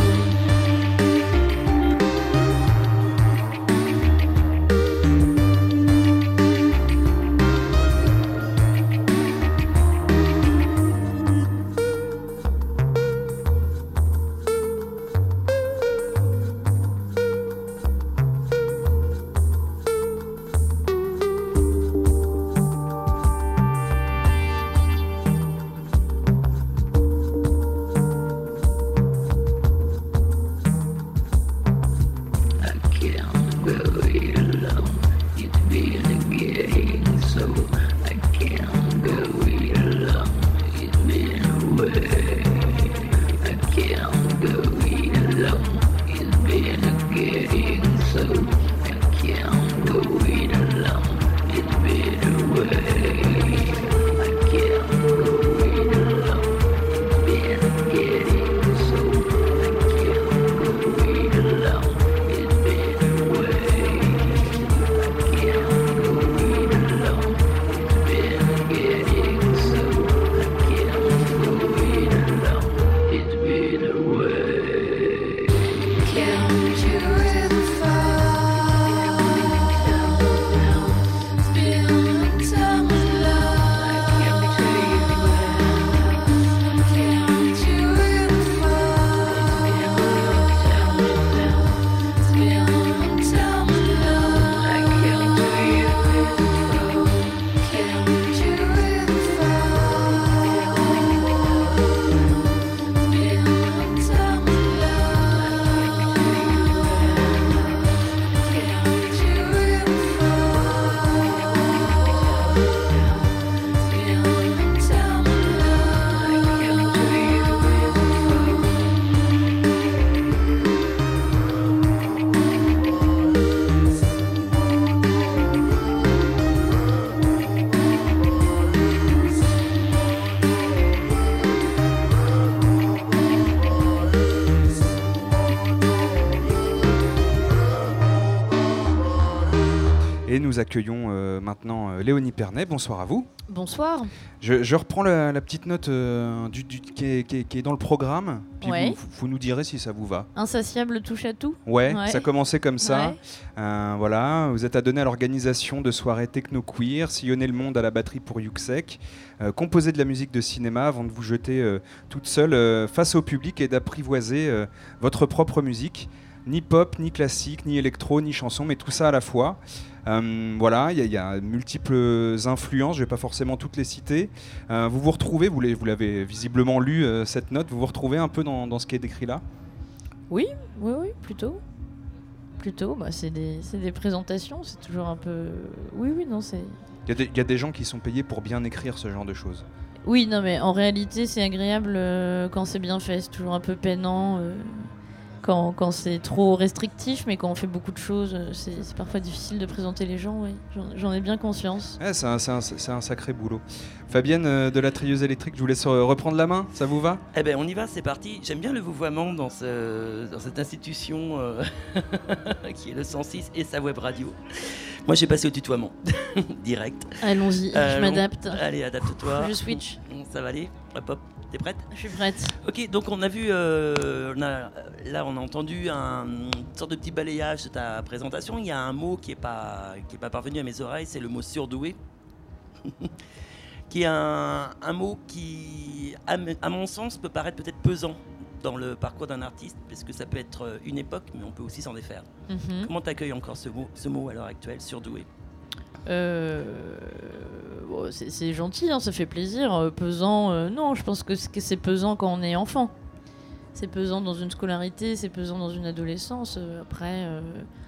I can't go it alone. It's been a game, so I can't go it alone. It's been a way. I can't go it alone. It's been a game, so I can't go it alone. It's been a way. I can't go it alone. It's been a game, so I can't go it alone. It's been a way. I can't go it Et nous accueillons euh, maintenant euh, Léonie Pernet. Bonsoir à vous. Bonsoir. Je, je reprends la, la petite note euh, du, du, qui, est, qui, est, qui est dans le programme. Puis ouais. vous, vous nous direz si ça vous va. Insatiable touche à tout. Ouais, ouais. ça commençait comme ça. Ouais. Euh, voilà, vous êtes adonné à l'organisation de soirées techno-queer, sillonner le monde à la batterie pour Yuxek, euh, composer de la musique de cinéma avant de vous jeter euh, toute seule euh, face au public et d'apprivoiser euh, votre propre musique. Ni pop, ni classique, ni électro, ni chanson, mais tout ça à la fois. Euh, voilà, il y, y a multiples influences, je ne vais pas forcément toutes les citer. Euh, vous vous retrouvez, vous l'avez, vous l'avez visiblement lu, euh, cette note, vous vous retrouvez un peu dans, dans ce qui est décrit là ? Oui, oui, oui, plutôt. Plutôt, bah, c'est, des, c'est des présentations, c'est toujours un peu... Oui, oui, non, c'est... Il y, y a des gens qui sont payés pour bien écrire ce genre de choses. Oui, non, mais en réalité, c'est agréable euh, quand c'est bien fait, c'est toujours un peu peinant... Euh... Quand, quand c'est trop restrictif, mais quand on fait beaucoup de choses, c'est, c'est parfois difficile de présenter les gens, oui. J'en, j'en ai bien conscience. Ouais, c'est, un, c'est, un, c'est un sacré boulot. Fabienne euh, de la Trieuse électrique, je vous laisse reprendre la main, ça vous va ? Eh ben on y va, c'est parti. J'aime bien le vouvoiement dans, ce, dans cette institution euh, qui est le cent six et sa web radio. Moi j'ai passé au tutoiement, direct. Allons-y, euh, je m'adapte. Allez, adapte-toi. Je switch. Ça va aller ? Hop hop. T'es prête ? Je suis prête. Ok, donc on a vu, euh, on a, là on a entendu un, une sorte de petit balayage de ta présentation. Il y a un mot qui n'est pas, qui est pas parvenu à mes oreilles, c'est le mot surdoué. Qui est un, un mot qui, à, à mon sens, peut paraître peut-être pesant dans le parcours d'un artiste, parce que ça peut être une époque, mais on peut aussi s'en défaire. Mm-hmm. Comment t'accueilles encore ce mot, ce mot à l'heure actuelle, surdoué ? Euh, bon, c'est, c'est gentil, hein, ça fait plaisir. Euh, pesant, euh, non, je pense que c'est, que c'est pesant quand on est enfant. C'est pesant dans une scolarité, c'est pesant dans une adolescence. Euh, après, euh,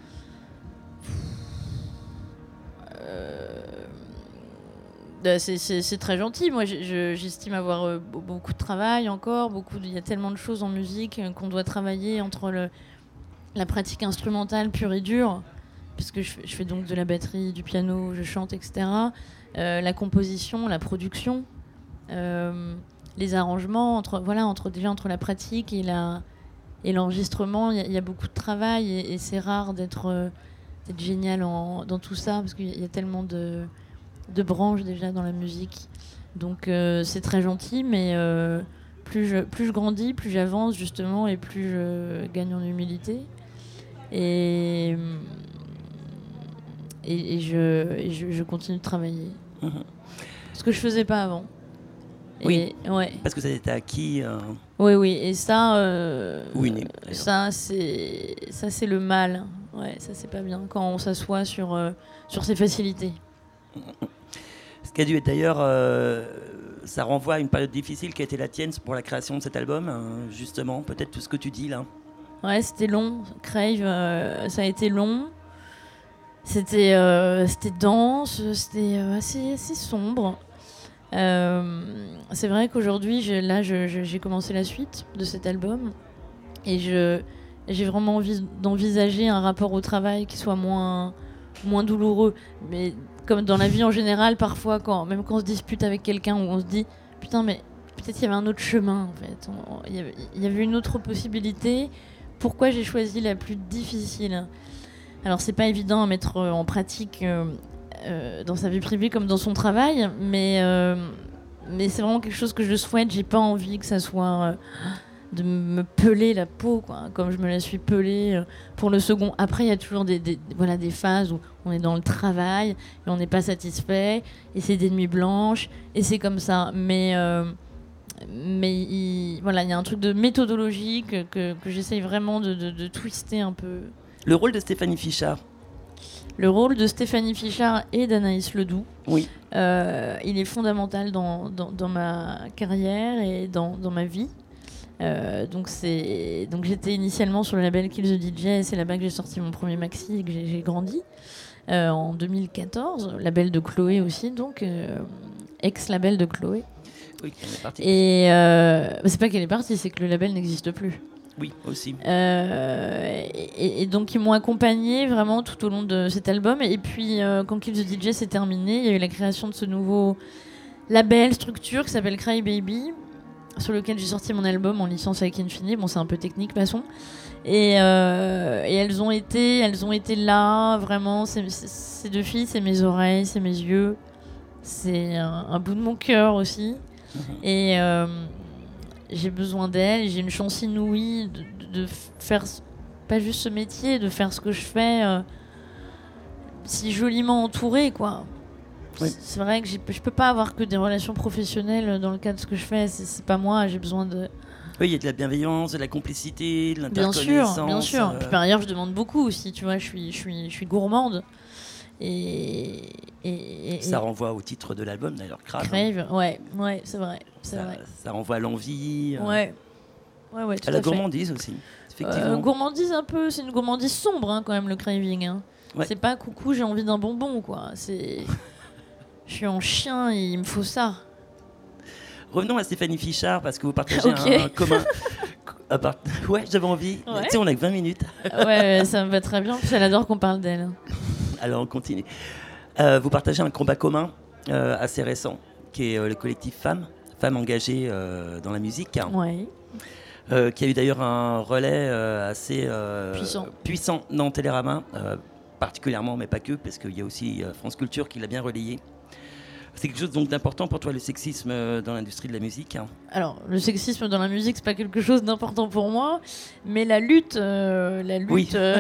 euh, c'est, c'est, c'est très gentil. Moi, je, je, j'estime avoir euh, beaucoup de travail encore. Beaucoup, il y a tellement de choses en musique euh, qu'on doit travailler entre le, la pratique instrumentale pure et dure. Puisque je, je fais donc de la batterie, du piano, je chante, et cetera. Euh, la composition, la production, euh, les arrangements, entre, voilà, entre, déjà entre la pratique et, la, et l'enregistrement, il y, y a beaucoup de travail et, et c'est rare d'être, euh, d'être génial en, dans tout ça, parce qu'il y a tellement de, de branches déjà dans la musique. Donc euh, c'est très gentil, mais euh, plus, je, plus je grandis, plus j'avance justement, et plus je gagne en humilité. Et... Et, et, je, et je, je continue de travailler. Mmh. Ce que je faisais pas avant. Oui, et, ouais. Parce que ça t'était acquis. Euh... Oui, oui, et ça, euh, oui, né, ça, c'est, ça, c'est le mal. Ouais, ça, c'est pas bien quand on s'assoit sur, euh, sur ses facilités. Ce qui a dû être d'ailleurs, euh, ça renvoie à une période difficile qui a été la tienne pour la création de cet album, euh, justement, peut-être tout ce que tu dis là. Ouais, c'était long. Crave, euh, ça a été long. C'était, euh, c'était dense, c'était euh, assez, assez sombre. Euh, c'est vrai qu'aujourd'hui, je, là, je, je, j'ai commencé la suite de cet album et je, j'ai vraiment envie d'envisager un rapport au travail qui soit moins, moins douloureux. Mais comme dans la vie en général, parfois, quand, même quand on se dispute avec quelqu'un, où on se dit « Putain, mais peut-être qu'il y avait un autre chemin, en fait. Il y, y avait une autre possibilité. Pourquoi j'ai choisi la plus difficile ?» Alors c'est pas évident à mettre en pratique euh, euh, dans sa vie privée comme dans son travail, mais, euh, mais c'est vraiment quelque chose que je souhaite. J'ai pas envie que ça soit euh, de me peler la peau, quoi, comme je me la suis pelée euh, pour le second. Après il y a toujours des, des, voilà, des phases où on est dans le travail et on n'est pas satisfait, et c'est des nuits blanches, et c'est comme ça. Mais, euh, mais il, voilà, il y a un truc de méthodologique que, que j'essaye vraiment de, de, de twister un peu. Le rôle de Stéphanie Fichard. Le rôle de Stéphanie Fichard et d'Anaïs Ledoux. Oui. Euh, il est fondamental dans, dans, dans ma carrière et dans, dans ma vie. Euh, donc, c'est, donc j'étais initialement sur le label Kill the D J, et c'est là-bas que j'ai sorti mon premier maxi et que j'ai, j'ai grandi. Euh, en deux mille quatorze, label de Chloé aussi, donc euh, ex-label de Chloé. Oui, elle est partie. Et euh, bah c'est pas qu'elle est partie, c'est que le label n'existe plus. Oui, aussi. Euh, et, et donc ils m'ont accompagnée vraiment tout au long de cet album. Et puis euh, quand Kill the D J s'est terminé, il y a eu la création de ce nouveau label, structure qui s'appelle Cry Baby, sur lequel j'ai sorti mon album en licence avec Infini. Bon, c'est un peu technique, passons. Et, euh, et elles ont été, elles ont été là, vraiment. C'est, c'est, ces deux filles, c'est mes oreilles, c'est mes yeux, c'est un, un bout de mon cœur aussi. Mmh. Et euh, j'ai besoin d'elles. J'ai une chance inouïe de, de, de faire pas juste ce métier, de faire ce que je fais euh, si joliment entourée, quoi. Oui. C'est vrai que je peux pas avoir que des relations professionnelles dans le cadre de ce que je fais. C'est, c'est pas moi. J'ai besoin de. Oui, il y a de la bienveillance, de la complicité, de l'interconnaissance. Bien sûr, bien sûr. Euh... Puis par ailleurs, je demande beaucoup aussi. Tu vois, je suis, je suis, je suis gourmande. Et, et, et ça et... renvoie au titre de l'album d'ailleurs, Crave. Crave, hein. ouais, ouais, c'est vrai, c'est ça, vrai. Ça renvoie à l'envie. Euh... Ouais, ouais, ouais. Tout à la à gourmandise aussi. Effectivement. Euh, gourmandise un peu, c'est une gourmandise sombre hein, quand même le craving. Hein. Ouais. C'est pas coucou, j'ai envie d'un bonbon quoi. C'est, je suis en chien et il me faut ça. Revenons à Stéphanie Fichard parce que vous partagez okay. un, un commun. À part... Ouais, j'avais envie. Ouais. Tu sais, on a que vingt minutes. Ouais, ça me va très bien. Parce qu'elle adore qu'on parle d'elle. Alors, on continue. Euh, vous partagez un combat commun euh, assez récent, qui est euh, le collectif Femmes, Femmes engagées euh, dans la musique. Ouais. Euh, qui a eu d'ailleurs un relais euh, assez euh, puissant. puissant dans Télérama, euh, particulièrement, mais pas que, parce qu'il y a aussi euh, France Culture qui l'a bien relayé. C'est quelque chose donc d'important pour toi, le sexisme euh, dans l'industrie de la musique hein. Alors, le sexisme dans la musique, c'est pas quelque chose d'important pour moi, mais la lutte, euh, la lutte, oui. euh,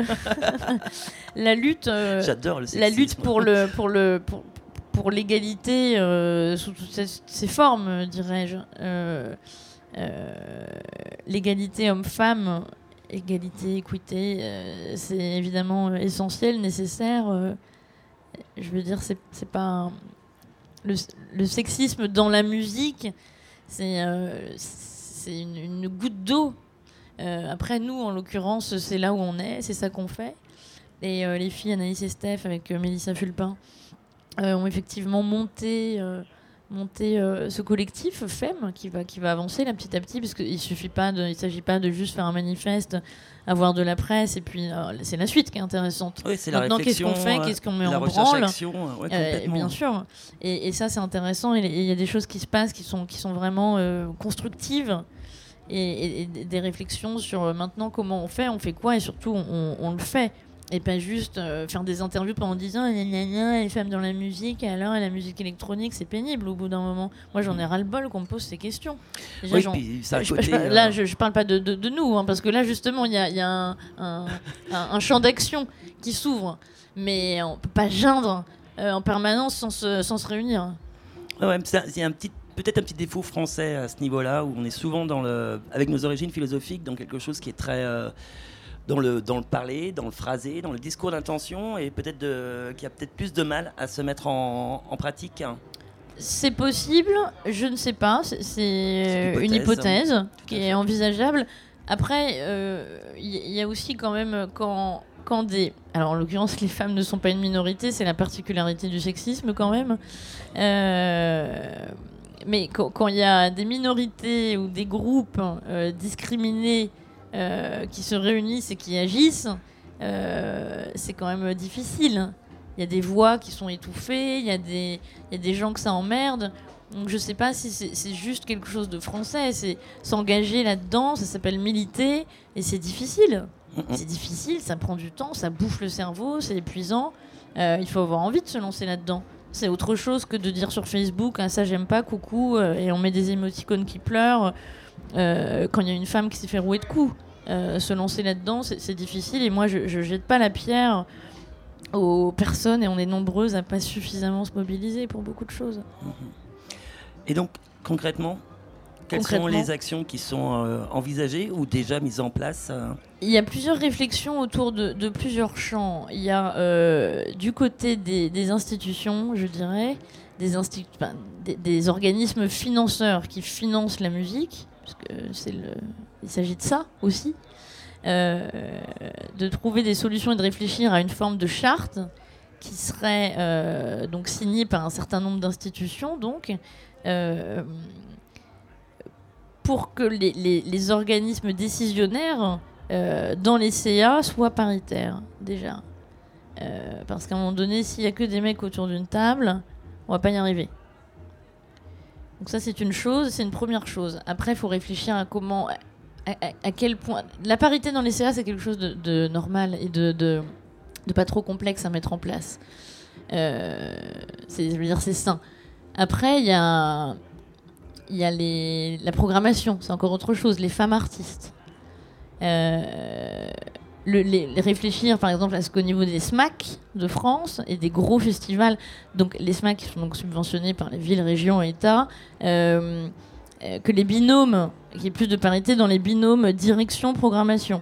la lutte, euh, j'adore le sexisme. La lutte pour le, pour le, pour, pour l'égalité euh, sous toutes ses, ses formes, dirais-je. Euh, euh, l'égalité homme-femme, égalité, équité, euh, c'est évidemment essentiel, nécessaire. Euh, je veux dire, c'est, c'est pas un, Le, le sexisme dans la musique, c'est, euh, c'est une, une goutte d'eau. Euh, après, nous, en l'occurrence, c'est là où on est, c'est ça qu'on fait. Et euh, les filles, Anaïs et Steph, avec euh, Mélissa Fulpin, euh, ont effectivement monté, euh, monté euh, ce collectif F E M qui va, qui va avancer là, petit à petit, parce qu'il ne s'agit pas de juste faire un manifeste, avoir de la presse, et puis euh, c'est la suite qui est intéressante. Oui, c'est la Maintenant, qu'est-ce qu'on fait, qu'est-ce qu'on met en branle ouais, euh, Bien sûr. Et, et ça, c'est intéressant. Et il y a des choses qui se passent qui sont, qui sont vraiment euh, constructives. Et, et, et des réflexions sur euh, maintenant comment on fait, on fait quoi, et surtout on, on le fait. Et pas juste euh, faire des interviews pendant dix ans, gna gna gna, les femmes dans la musique, et alors la musique électronique, c'est pénible au bout d'un moment. Moi, j'en ai ras-le-bol qu'on me pose ces questions. Déjà, oui, puis ça je, côté, je, euh... Là, je, je parle pas de, de, de nous, hein, parce que là, justement, il y a, y a un, un, un, un champ d'action qui s'ouvre. Mais on peut pas geindre euh, en permanence sans se, sans se réunir. Ouais, c'est, c'est un petit... peut-être un petit défaut français à ce niveau-là, où on est souvent, dans le, avec nos origines philosophiques, dans quelque chose qui est très... Euh, dans le, dans le parler, dans le phrasé, dans le discours d'intention, et peut-être de, qui a peut-être plus de mal à se mettre en, en pratique. C'est possible, je ne sais pas, c'est, c'est une hypothèse hein, qui est envisageable. Après, il euh, y, y a aussi quand même quand, quand des... Alors en l'occurrence, les femmes ne sont pas une minorité, c'est la particularité du sexisme quand même. Euh, mais quand il y a des minorités ou des groupes euh, discriminés Euh, qui se réunissent et qui agissent, euh, c'est quand même difficile. Il y a des voix qui sont étouffées, il y a des, il y a des gens que ça emmerde. Donc je sais pas si c'est, c'est juste quelque chose de français, c'est s'engager là-dedans, ça s'appelle militer, et c'est difficile. Mm-hmm. C'est difficile, ça prend du temps, ça bouffe le cerveau, c'est épuisant. Euh, il faut avoir envie de se lancer là-dedans. C'est autre chose que de dire sur Facebook ah, ça j'aime pas, coucou, euh, et on met des émoticônes qui pleurent. Euh, quand il y a une femme qui s'est fait rouer de coups, euh, se lancer là-dedans, c'est, c'est difficile. Et moi, je ne jette pas la pierre aux personnes, et on est nombreuses à pas suffisamment se mobiliser pour beaucoup de choses. Et donc, concrètement, quelles concrètement, sont les actions qui sont euh, envisagées ou déjà mises en place euh... Il y a plusieurs réflexions autour de, de plusieurs champs. Il y a euh, du côté des, des institutions, je dirais, des, institu- enfin, des, des organismes financeurs qui financent la musique, parce que c'est le, il s'agit de ça aussi, euh, de trouver des solutions et de réfléchir à une forme de charte qui serait euh, donc signée par un certain nombre d'institutions, donc euh, pour que les, les, les organismes décisionnaires euh, dans les C A soient paritaires déjà, euh, parce qu'à un moment donné, s'il y a que des mecs autour d'une table, on va pas y arriver. Donc ça, c'est une chose, c'est une première chose. Après, il faut réfléchir à comment, à, à, à quel point... La parité dans les C A, c'est quelque chose de, de normal et de, de, de pas trop complexe à mettre en place. Euh, c'est, je veux dire, c'est sain. Après, il y a, il y a les, la programmation, c'est encore autre chose, les femmes artistes. Euh, le, les, les réfléchir par exemple à ce qu'au niveau des S M A C de France et des gros festivals, donc les S M A C qui sont donc subventionnés par les villes, régions et États, euh, euh, que les binômes, qu'il y ait plus de parité dans les binômes direction-programmation.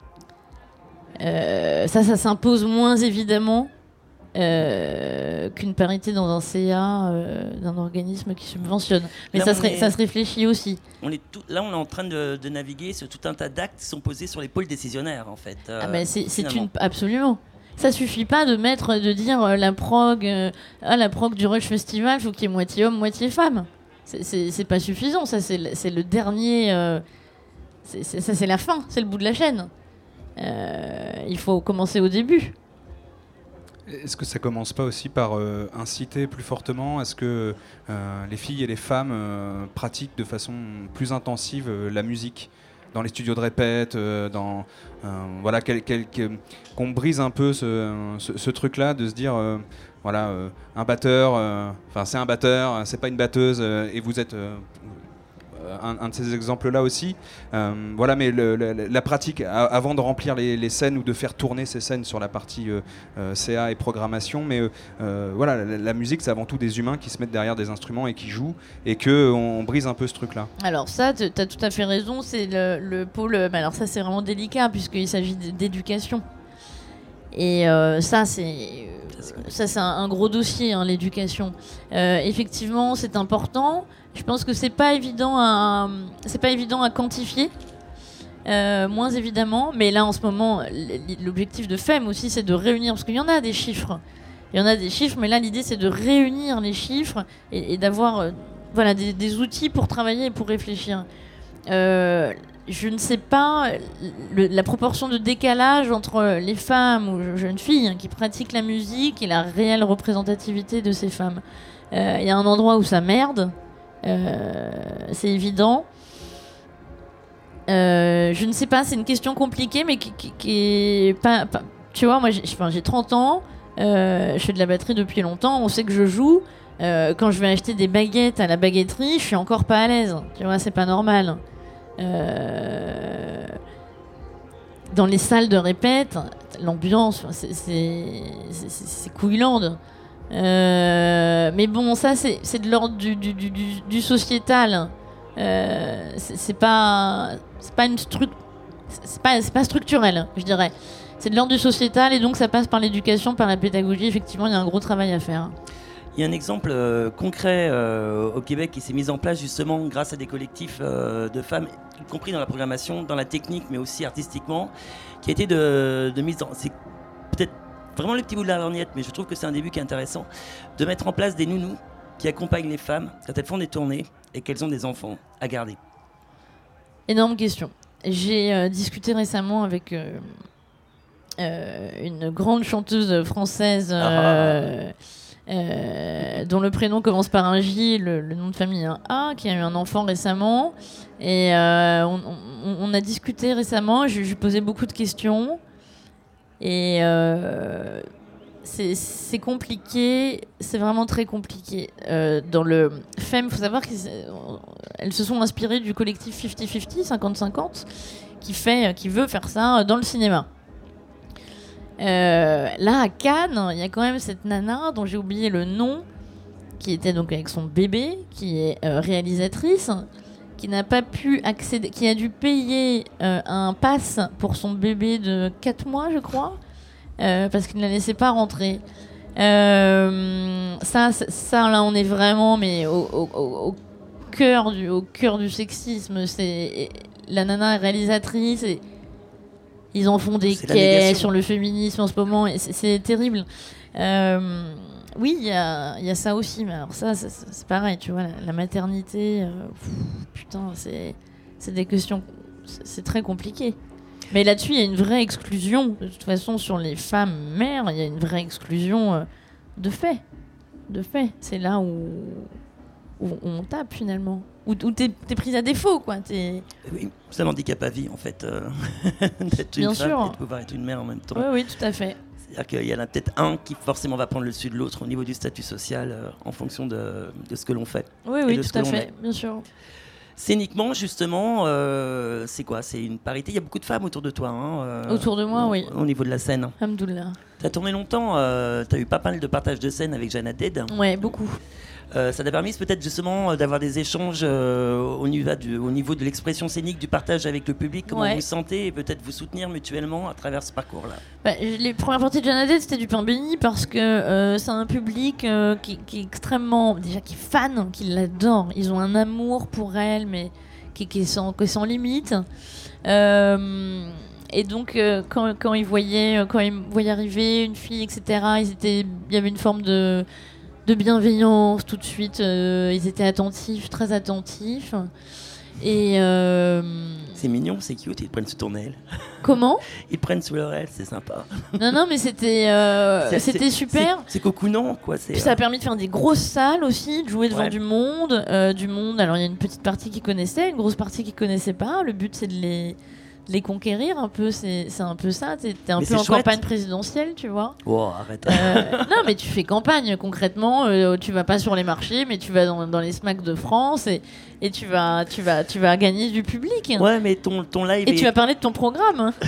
Euh, ça, ça s'impose moins évidemment Euh, qu'une parité dans un C A euh, d'un organisme qui subventionne. Mais Là, ça, on se ré- est- ça se réfléchit aussi. On est tout- là, on est en train de, de naviguer sur tout un tas d'actes qui sont posés sur les pôles décisionnaires, en fait. euh, Ah ben c'est, c'est finalement. une absolument. Ça suffit pas de mettre de dire euh, la prog euh, ah, la prog du Rush Festival, faut qu'il y ait moitié homme, moitié femme. C'est, c'est, c'est pas suffisant. Ça c'est le, c'est le dernier. euh, c'est, c'est- ça c'est la fin. C'est le bout de la chaîne. Euh, il faut commencer au début. Est-ce que ça commence pas aussi par euh, inciter plus fortement à ce que euh, les filles et les femmes euh, pratiquent de façon plus intensive euh, la musique dans les studios de répète, euh, dans euh, voilà quel- quel- quel- qu'on brise un peu ce, ce- ce truc-là de se dire euh, voilà euh, un batteur, euh, enfin c'est un batteur, c'est pas une batteuse euh, et vous êtes euh, un, un de ces exemples-là aussi. Euh, voilà, mais le- le- la pratique, a- avant de remplir les, les scènes ou de faire tourner ces scènes sur la partie euh, euh, C A et programmation, mais euh, euh, voilà, la, la musique, c'est avant tout des humains qui se mettent derrière des instruments et qui jouent, et que on, on brise un peu ce truc-là. Alors ça, tu as tout à fait raison, c'est le, le pôle... Mais alors ça, c'est vraiment délicat, puisqu'il s'agit d- d'éducation. Et euh, ça, c'est... Ça, c'est un, un gros dossier, hein, l'éducation. Euh, effectivement, c'est important. Je pense que c'est pas évident à, c'est pas évident à quantifier. Euh, moins évidemment, mais là en ce moment, l- l'objectif de F E M aussi, c'est de réunir, parce qu'il y en a des chiffres. Il y en a des chiffres, mais là l'idée c'est de réunir les chiffres et, et d'avoir euh, voilà, des, des outils pour travailler et pour réfléchir. Euh, je ne sais pas le- la proportion de décalage entre les femmes ou jeunes filles hein, qui pratiquent la musique et la réelle représentativité de ces femmes. Euh, Il y a un endroit où ça merde, euh, c'est évident. Euh, je ne sais pas, c'est une question compliquée, mais qui, qui, qui est pas, pas- Tu vois, moi j'ai, enfin, j'ai trente ans, euh, je fais de la batterie depuis longtemps, on sait que je joue. Euh, quand je vais acheter des baguettes à la baguetterie, je suis encore pas à l'aise. Tu vois, c'est pas normal. Euh, Dans les salles de répète, l'ambiance, enfin, c'est, c'est, c'est, c'est, c'est couilland. Euh, mais bon, ça, c'est, c'est de l'ordre du, du, du, du, du sociétal. Euh, c'est, c'est pas, c'est pas une stru- c'est pas, c'est pas structurel, je dirais. C'est de l'ordre du sociétal et donc ça passe par l'éducation, par la pédagogie. Effectivement, il y a un gros travail à faire. Il y a un exemple euh, concret euh, au Québec qui s'est mis en place justement grâce à des collectifs euh, de femmes, y compris dans la programmation, dans la technique, mais aussi artistiquement, qui a été de, de mise en... C'est peut-être vraiment le petit bout de la lorgnette, mais je trouve que c'est un début qui est intéressant, de mettre en place des nounous qui accompagnent les femmes quand elles font des tournées et qu'elles ont des enfants à garder. Énorme question. J'ai euh, discuté récemment avec euh, euh, une grande chanteuse française euh, euh, dont le prénom commence par un J, le, le nom de famille un A, qui a eu un enfant récemment. Et euh, on, on- on a discuté récemment, je, je lui posais beaucoup de questions. Et euh, c'est, c'est compliqué, c'est vraiment très compliqué. Euh, dans le F E M, il faut savoir qu'elles se sont inspirées du collectif cinquante cinquante, cinquante cinquante, qui, fait, qui veut faire ça dans le cinéma. Euh, là, à Cannes, il y a quand même cette nana dont j'ai oublié le nom, qui était donc avec son bébé, qui est euh, réalisatrice, qui n'a pas pu accéder, qui a dû payer euh, un pass pour son bébé de quatre mois, je crois, euh, parce qu'il ne la laissait pas rentrer. Euh, ça, ça, ça, là, on est vraiment, mais au, au, au, au cœur du, au cœur du sexisme. C'est la nana est réalisatrice et ils en font des C'est la quais négation. sur le féminisme en ce moment et c'est, c'est terrible. Euh, oui, il y a, il y a ça aussi, mais alors ça, c'est, c'est pareil, tu vois, la, la maternité, euh, pff, putain, c'est, c'est des questions, c'est, c'est très compliqué. Mais là-dessus, il y a une vraie exclusion. De toute façon, sur les femmes mères, il y a une vraie exclusion euh, de fait. De fait. C'est là où, où on tape finalement, où, où t'es, t'es prise à défaut, quoi. T'es... Oui, c'est un handicap à vie en fait, euh, d'être Bien une femme sûr. et de pouvoir être une mère en même temps. Oui, oui, tout à fait. C'est-à-dire qu'il y en a peut-être un qui forcément va prendre le dessus de l'autre au niveau du statut social euh, en fonction de, de ce que l'on fait. Oui, et oui, de tout ce que à l'on fait, est. bien sûr. Scéniquement, justement, euh, c'est quoi? C'est une parité. Il y a beaucoup de femmes autour de toi. Hein, euh, Autour de moi, au, oui. Au niveau de la scène. Alhamdoulilah. T'as tourné longtemps, euh, t'as eu pas mal de partages de scène avec Jeanne Haddad. Ouais, beaucoup. Euh, ça t'a permis peut-être justement euh, d'avoir des échanges euh, au, niveau du, au niveau de l'expression scénique, du partage avec le public, comment Ouais. vous sentez et peut-être vous soutenir mutuellement à travers ce parcours-là. Bah, les premières parties de Jeanne Haddad, c'était du pain béni parce que euh, c'est un public euh, qui, qui est extrêmement, déjà qui est fan, qui l'adore. Ils ont un amour pour elle, mais qui, qui, est, sans, qui est sans limite. Euh, et donc, euh, quand, quand ils voyaient, quand ils voyaient arriver une fille, et cetera, ils étaient, il y avait une forme de de bienveillance tout de suite, euh, ils étaient attentifs, très attentifs. Et euh... c'est mignon, c'est cute, ils te prennent sous ton aile. Comment? Ils te prennent sous leur aile, c'est sympa. Non, non, mais c'était, euh, C'est- c'était c'est- super. C'est, c'est cocoonant, quoi. C'est, Puis ça a permis de faire des grosses salles aussi, de jouer devant Ouais. du monde, euh, du monde. Alors il y a une petite partie qui connaissait, une grosse partie qui connaissait pas. Le but c'est de les, de les conquérir un peu. C'est, c'est un peu ça. T'es, t'es un Mais peu c'est en chouette. campagne présidentielle, tu vois. Oh, arrête. Euh, non, mais tu fais campagne concrètement. Euh, tu vas pas sur les marchés, mais tu vas dans, dans les smacks de France et, et tu vas, tu vas, tu vas gagner du public. Ouais, mais ton, ton live Et est tu vas parler de ton programme. hein.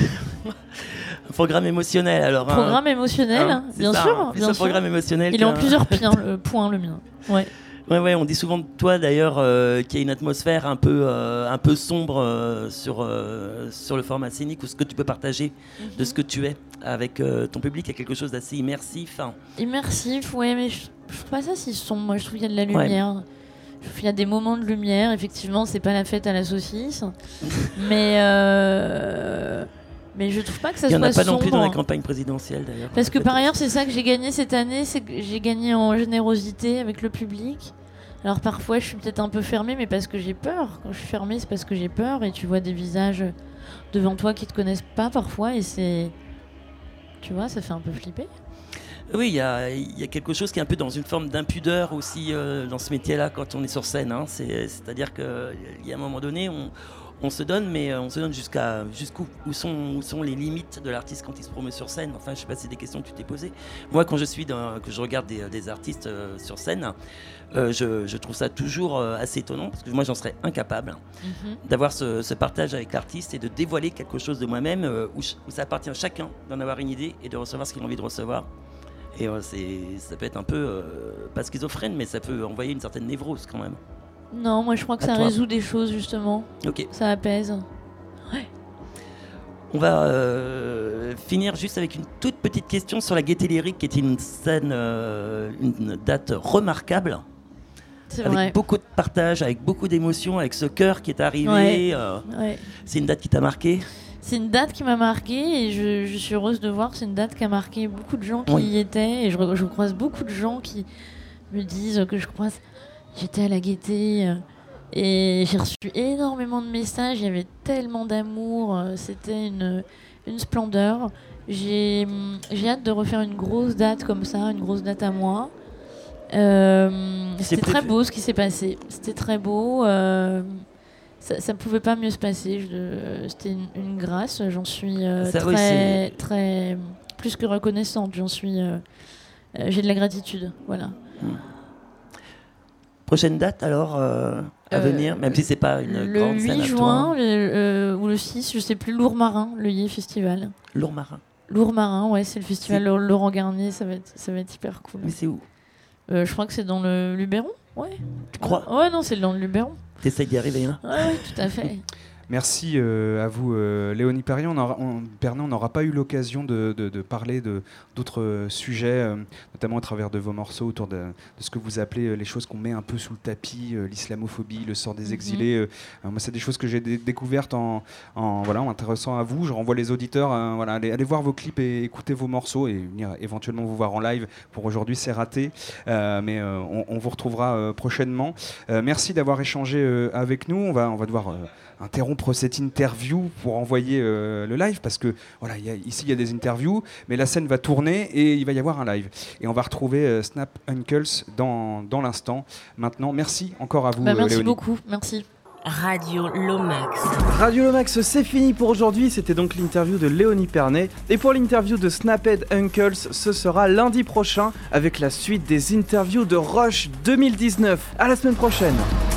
un programme émotionnel, alors. hein. Programme émotionnel, Hein, c'est bien ça, sûr. hein. Plus bien un sûr. programme émotionnel Il est en qu'un- plusieurs points, le point, le mien. Ouais. Ouais, ouais, on dit souvent de toi d'ailleurs euh, qu'il y a une atmosphère un peu, euh, un peu sombre euh, sur, euh, sur le format scénique ou ce que tu peux partager de ce que tu es avec euh, ton public. Il y a quelque chose d'assez immersif. hein. Immersif, ouais, mais je, je trouve pas ça si sombre. Moi, je trouve qu'il y a de la Ouais. lumière. Je trouve qu'il y a des moments de lumière. Effectivement, c'est pas la fête à la saucisse, mais euh, mais je trouve pas que ça Il n'y en soit a pas sombre. non plus dans la campagne présidentielle d'ailleurs. Parce que par ailleurs, c'est ça que j'ai gagné cette année, c'est que j'ai gagné en générosité avec le public. Alors parfois, je suis peut-être un peu fermée, mais parce que j'ai peur. Quand je suis fermée, c'est parce que j'ai peur et tu vois des visages devant toi qui te connaissent pas parfois et c'est, tu vois, ça fait un peu flipper. Oui, il y a, il y a quelque chose qui est un peu dans une forme d'impudeur aussi euh, dans ce métier-là quand on est sur scène. hein. C'est, c'est-à-dire qu'il y a un moment donné, on, on se donne, mais euh, on se donne jusqu'à jusqu'où où sont, où sont les limites de l'artiste quand il se promeut sur scène. Enfin, je sais pas si c'est des questions que tu t'es posées. Moi, quand je suis dans, que je regarde des, des artistes euh, sur scène, euh, je, je trouve ça toujours euh, assez étonnant parce que moi, j'en serais incapable Mhm. d'avoir ce, ce partage avec l'artiste et de dévoiler quelque chose de moi-même euh, où, ch- où ça appartient à chacun d'en avoir une idée et de recevoir ce qu'il a envie de recevoir. Et euh, c'est, ça peut être un peu, euh, pas schizophrène, mais ça peut envoyer une certaine névrose quand même. Non, moi je crois que À ça toi. résout des choses justement. Ok. Ça apaise. On va euh, finir juste avec une toute petite question sur la Gaîté Lyrique, qui est une scène, euh, une date remarquable. C'est avec vrai. beaucoup de partage, avec beaucoup d'émotions, avec ce cœur qui est arrivé. Ouais. euh, Ouais. C'est une date qui t'a marqué? C'est une date qui m'a marquée et je, je suis heureuse de voir que c'est une date qui a marqué beaucoup de gens qui Oui. y étaient et je, re- je croise beaucoup de gens qui me disent que je croise. J'étais à la Gaîté euh, et j'ai reçu énormément de messages, il y avait tellement d'amour, euh, c'était une, une splendeur. J'ai, hum, j'ai hâte de refaire une grosse date comme ça, une grosse date à moi. Euh, C'est c'était très prévu. beau ce qui s'est passé, c'était très beau. euh, ça, ça pouvait pas mieux se passer. Je- c'était une, une grâce. J'en suis euh, Ça, oui, très, c'est- très plus que reconnaissante. J'en suis. euh, euh, j'ai de la gratitude. Voilà. Prochaine date alors euh, à Euh, venir, même si c'est pas une Le grande scène huit à juin toi. le- euh, ou le six, je sais plus. Lourmarin, le Yé Festival. Lourmarin. Lourmarin, ouais, c'est le festival C'est- Laurent Garnier. Ça va être, ça va être hyper cool. Mais c'est où? Euh, Je crois que c'est dans le Luberon. Ouais. Tu crois? Ouais, non, c'est dans le Luberon. T'essayes d'y arriver, hein? Ouais, ouais, tout à fait. Merci euh, à vous, euh, Léonie Perrier. On aura- on- Pernet, on n'aura pas eu l'occasion de, de- de parler de, d'autres euh, sujets, euh, notamment à travers de vos morceaux, autour de, de ce que vous appelez euh, les choses qu'on met un peu sous le tapis, euh, l'islamophobie, le sort des Mhm. exilés. Euh, alors moi, c'est des choses que j'ai dé- découvertes en, en, voilà, en m'intéressant à vous. Je renvoie les auditeurs, euh, voilà, allez, allez voir vos clips et écouter vos morceaux et venir éventuellement vous voir en live. Pour aujourd'hui, c'est raté, euh, mais euh, on, on vous retrouvera euh, prochainement. Euh, merci d'avoir échangé euh, avec nous. On va, on va devoir euh, interrompre interrompre cette interview pour envoyer euh, le live parce que voilà, y a, ici il y a des interviews, mais la scène va tourner et il va y avoir un live. Et on va retrouver euh, Snap Uncles dans, dans l'instant. Maintenant, merci encore à vous, bah, merci Léonie. beaucoup, merci. Radio Lomax. Radio Lomax, c'est fini pour aujourd'hui. C'était donc l'interview de Léonie Pernet. Et pour l'interview de Snapped Uncles, ce sera lundi prochain avec la suite des interviews de Rush deux mille dix-neuf. À la semaine prochaine.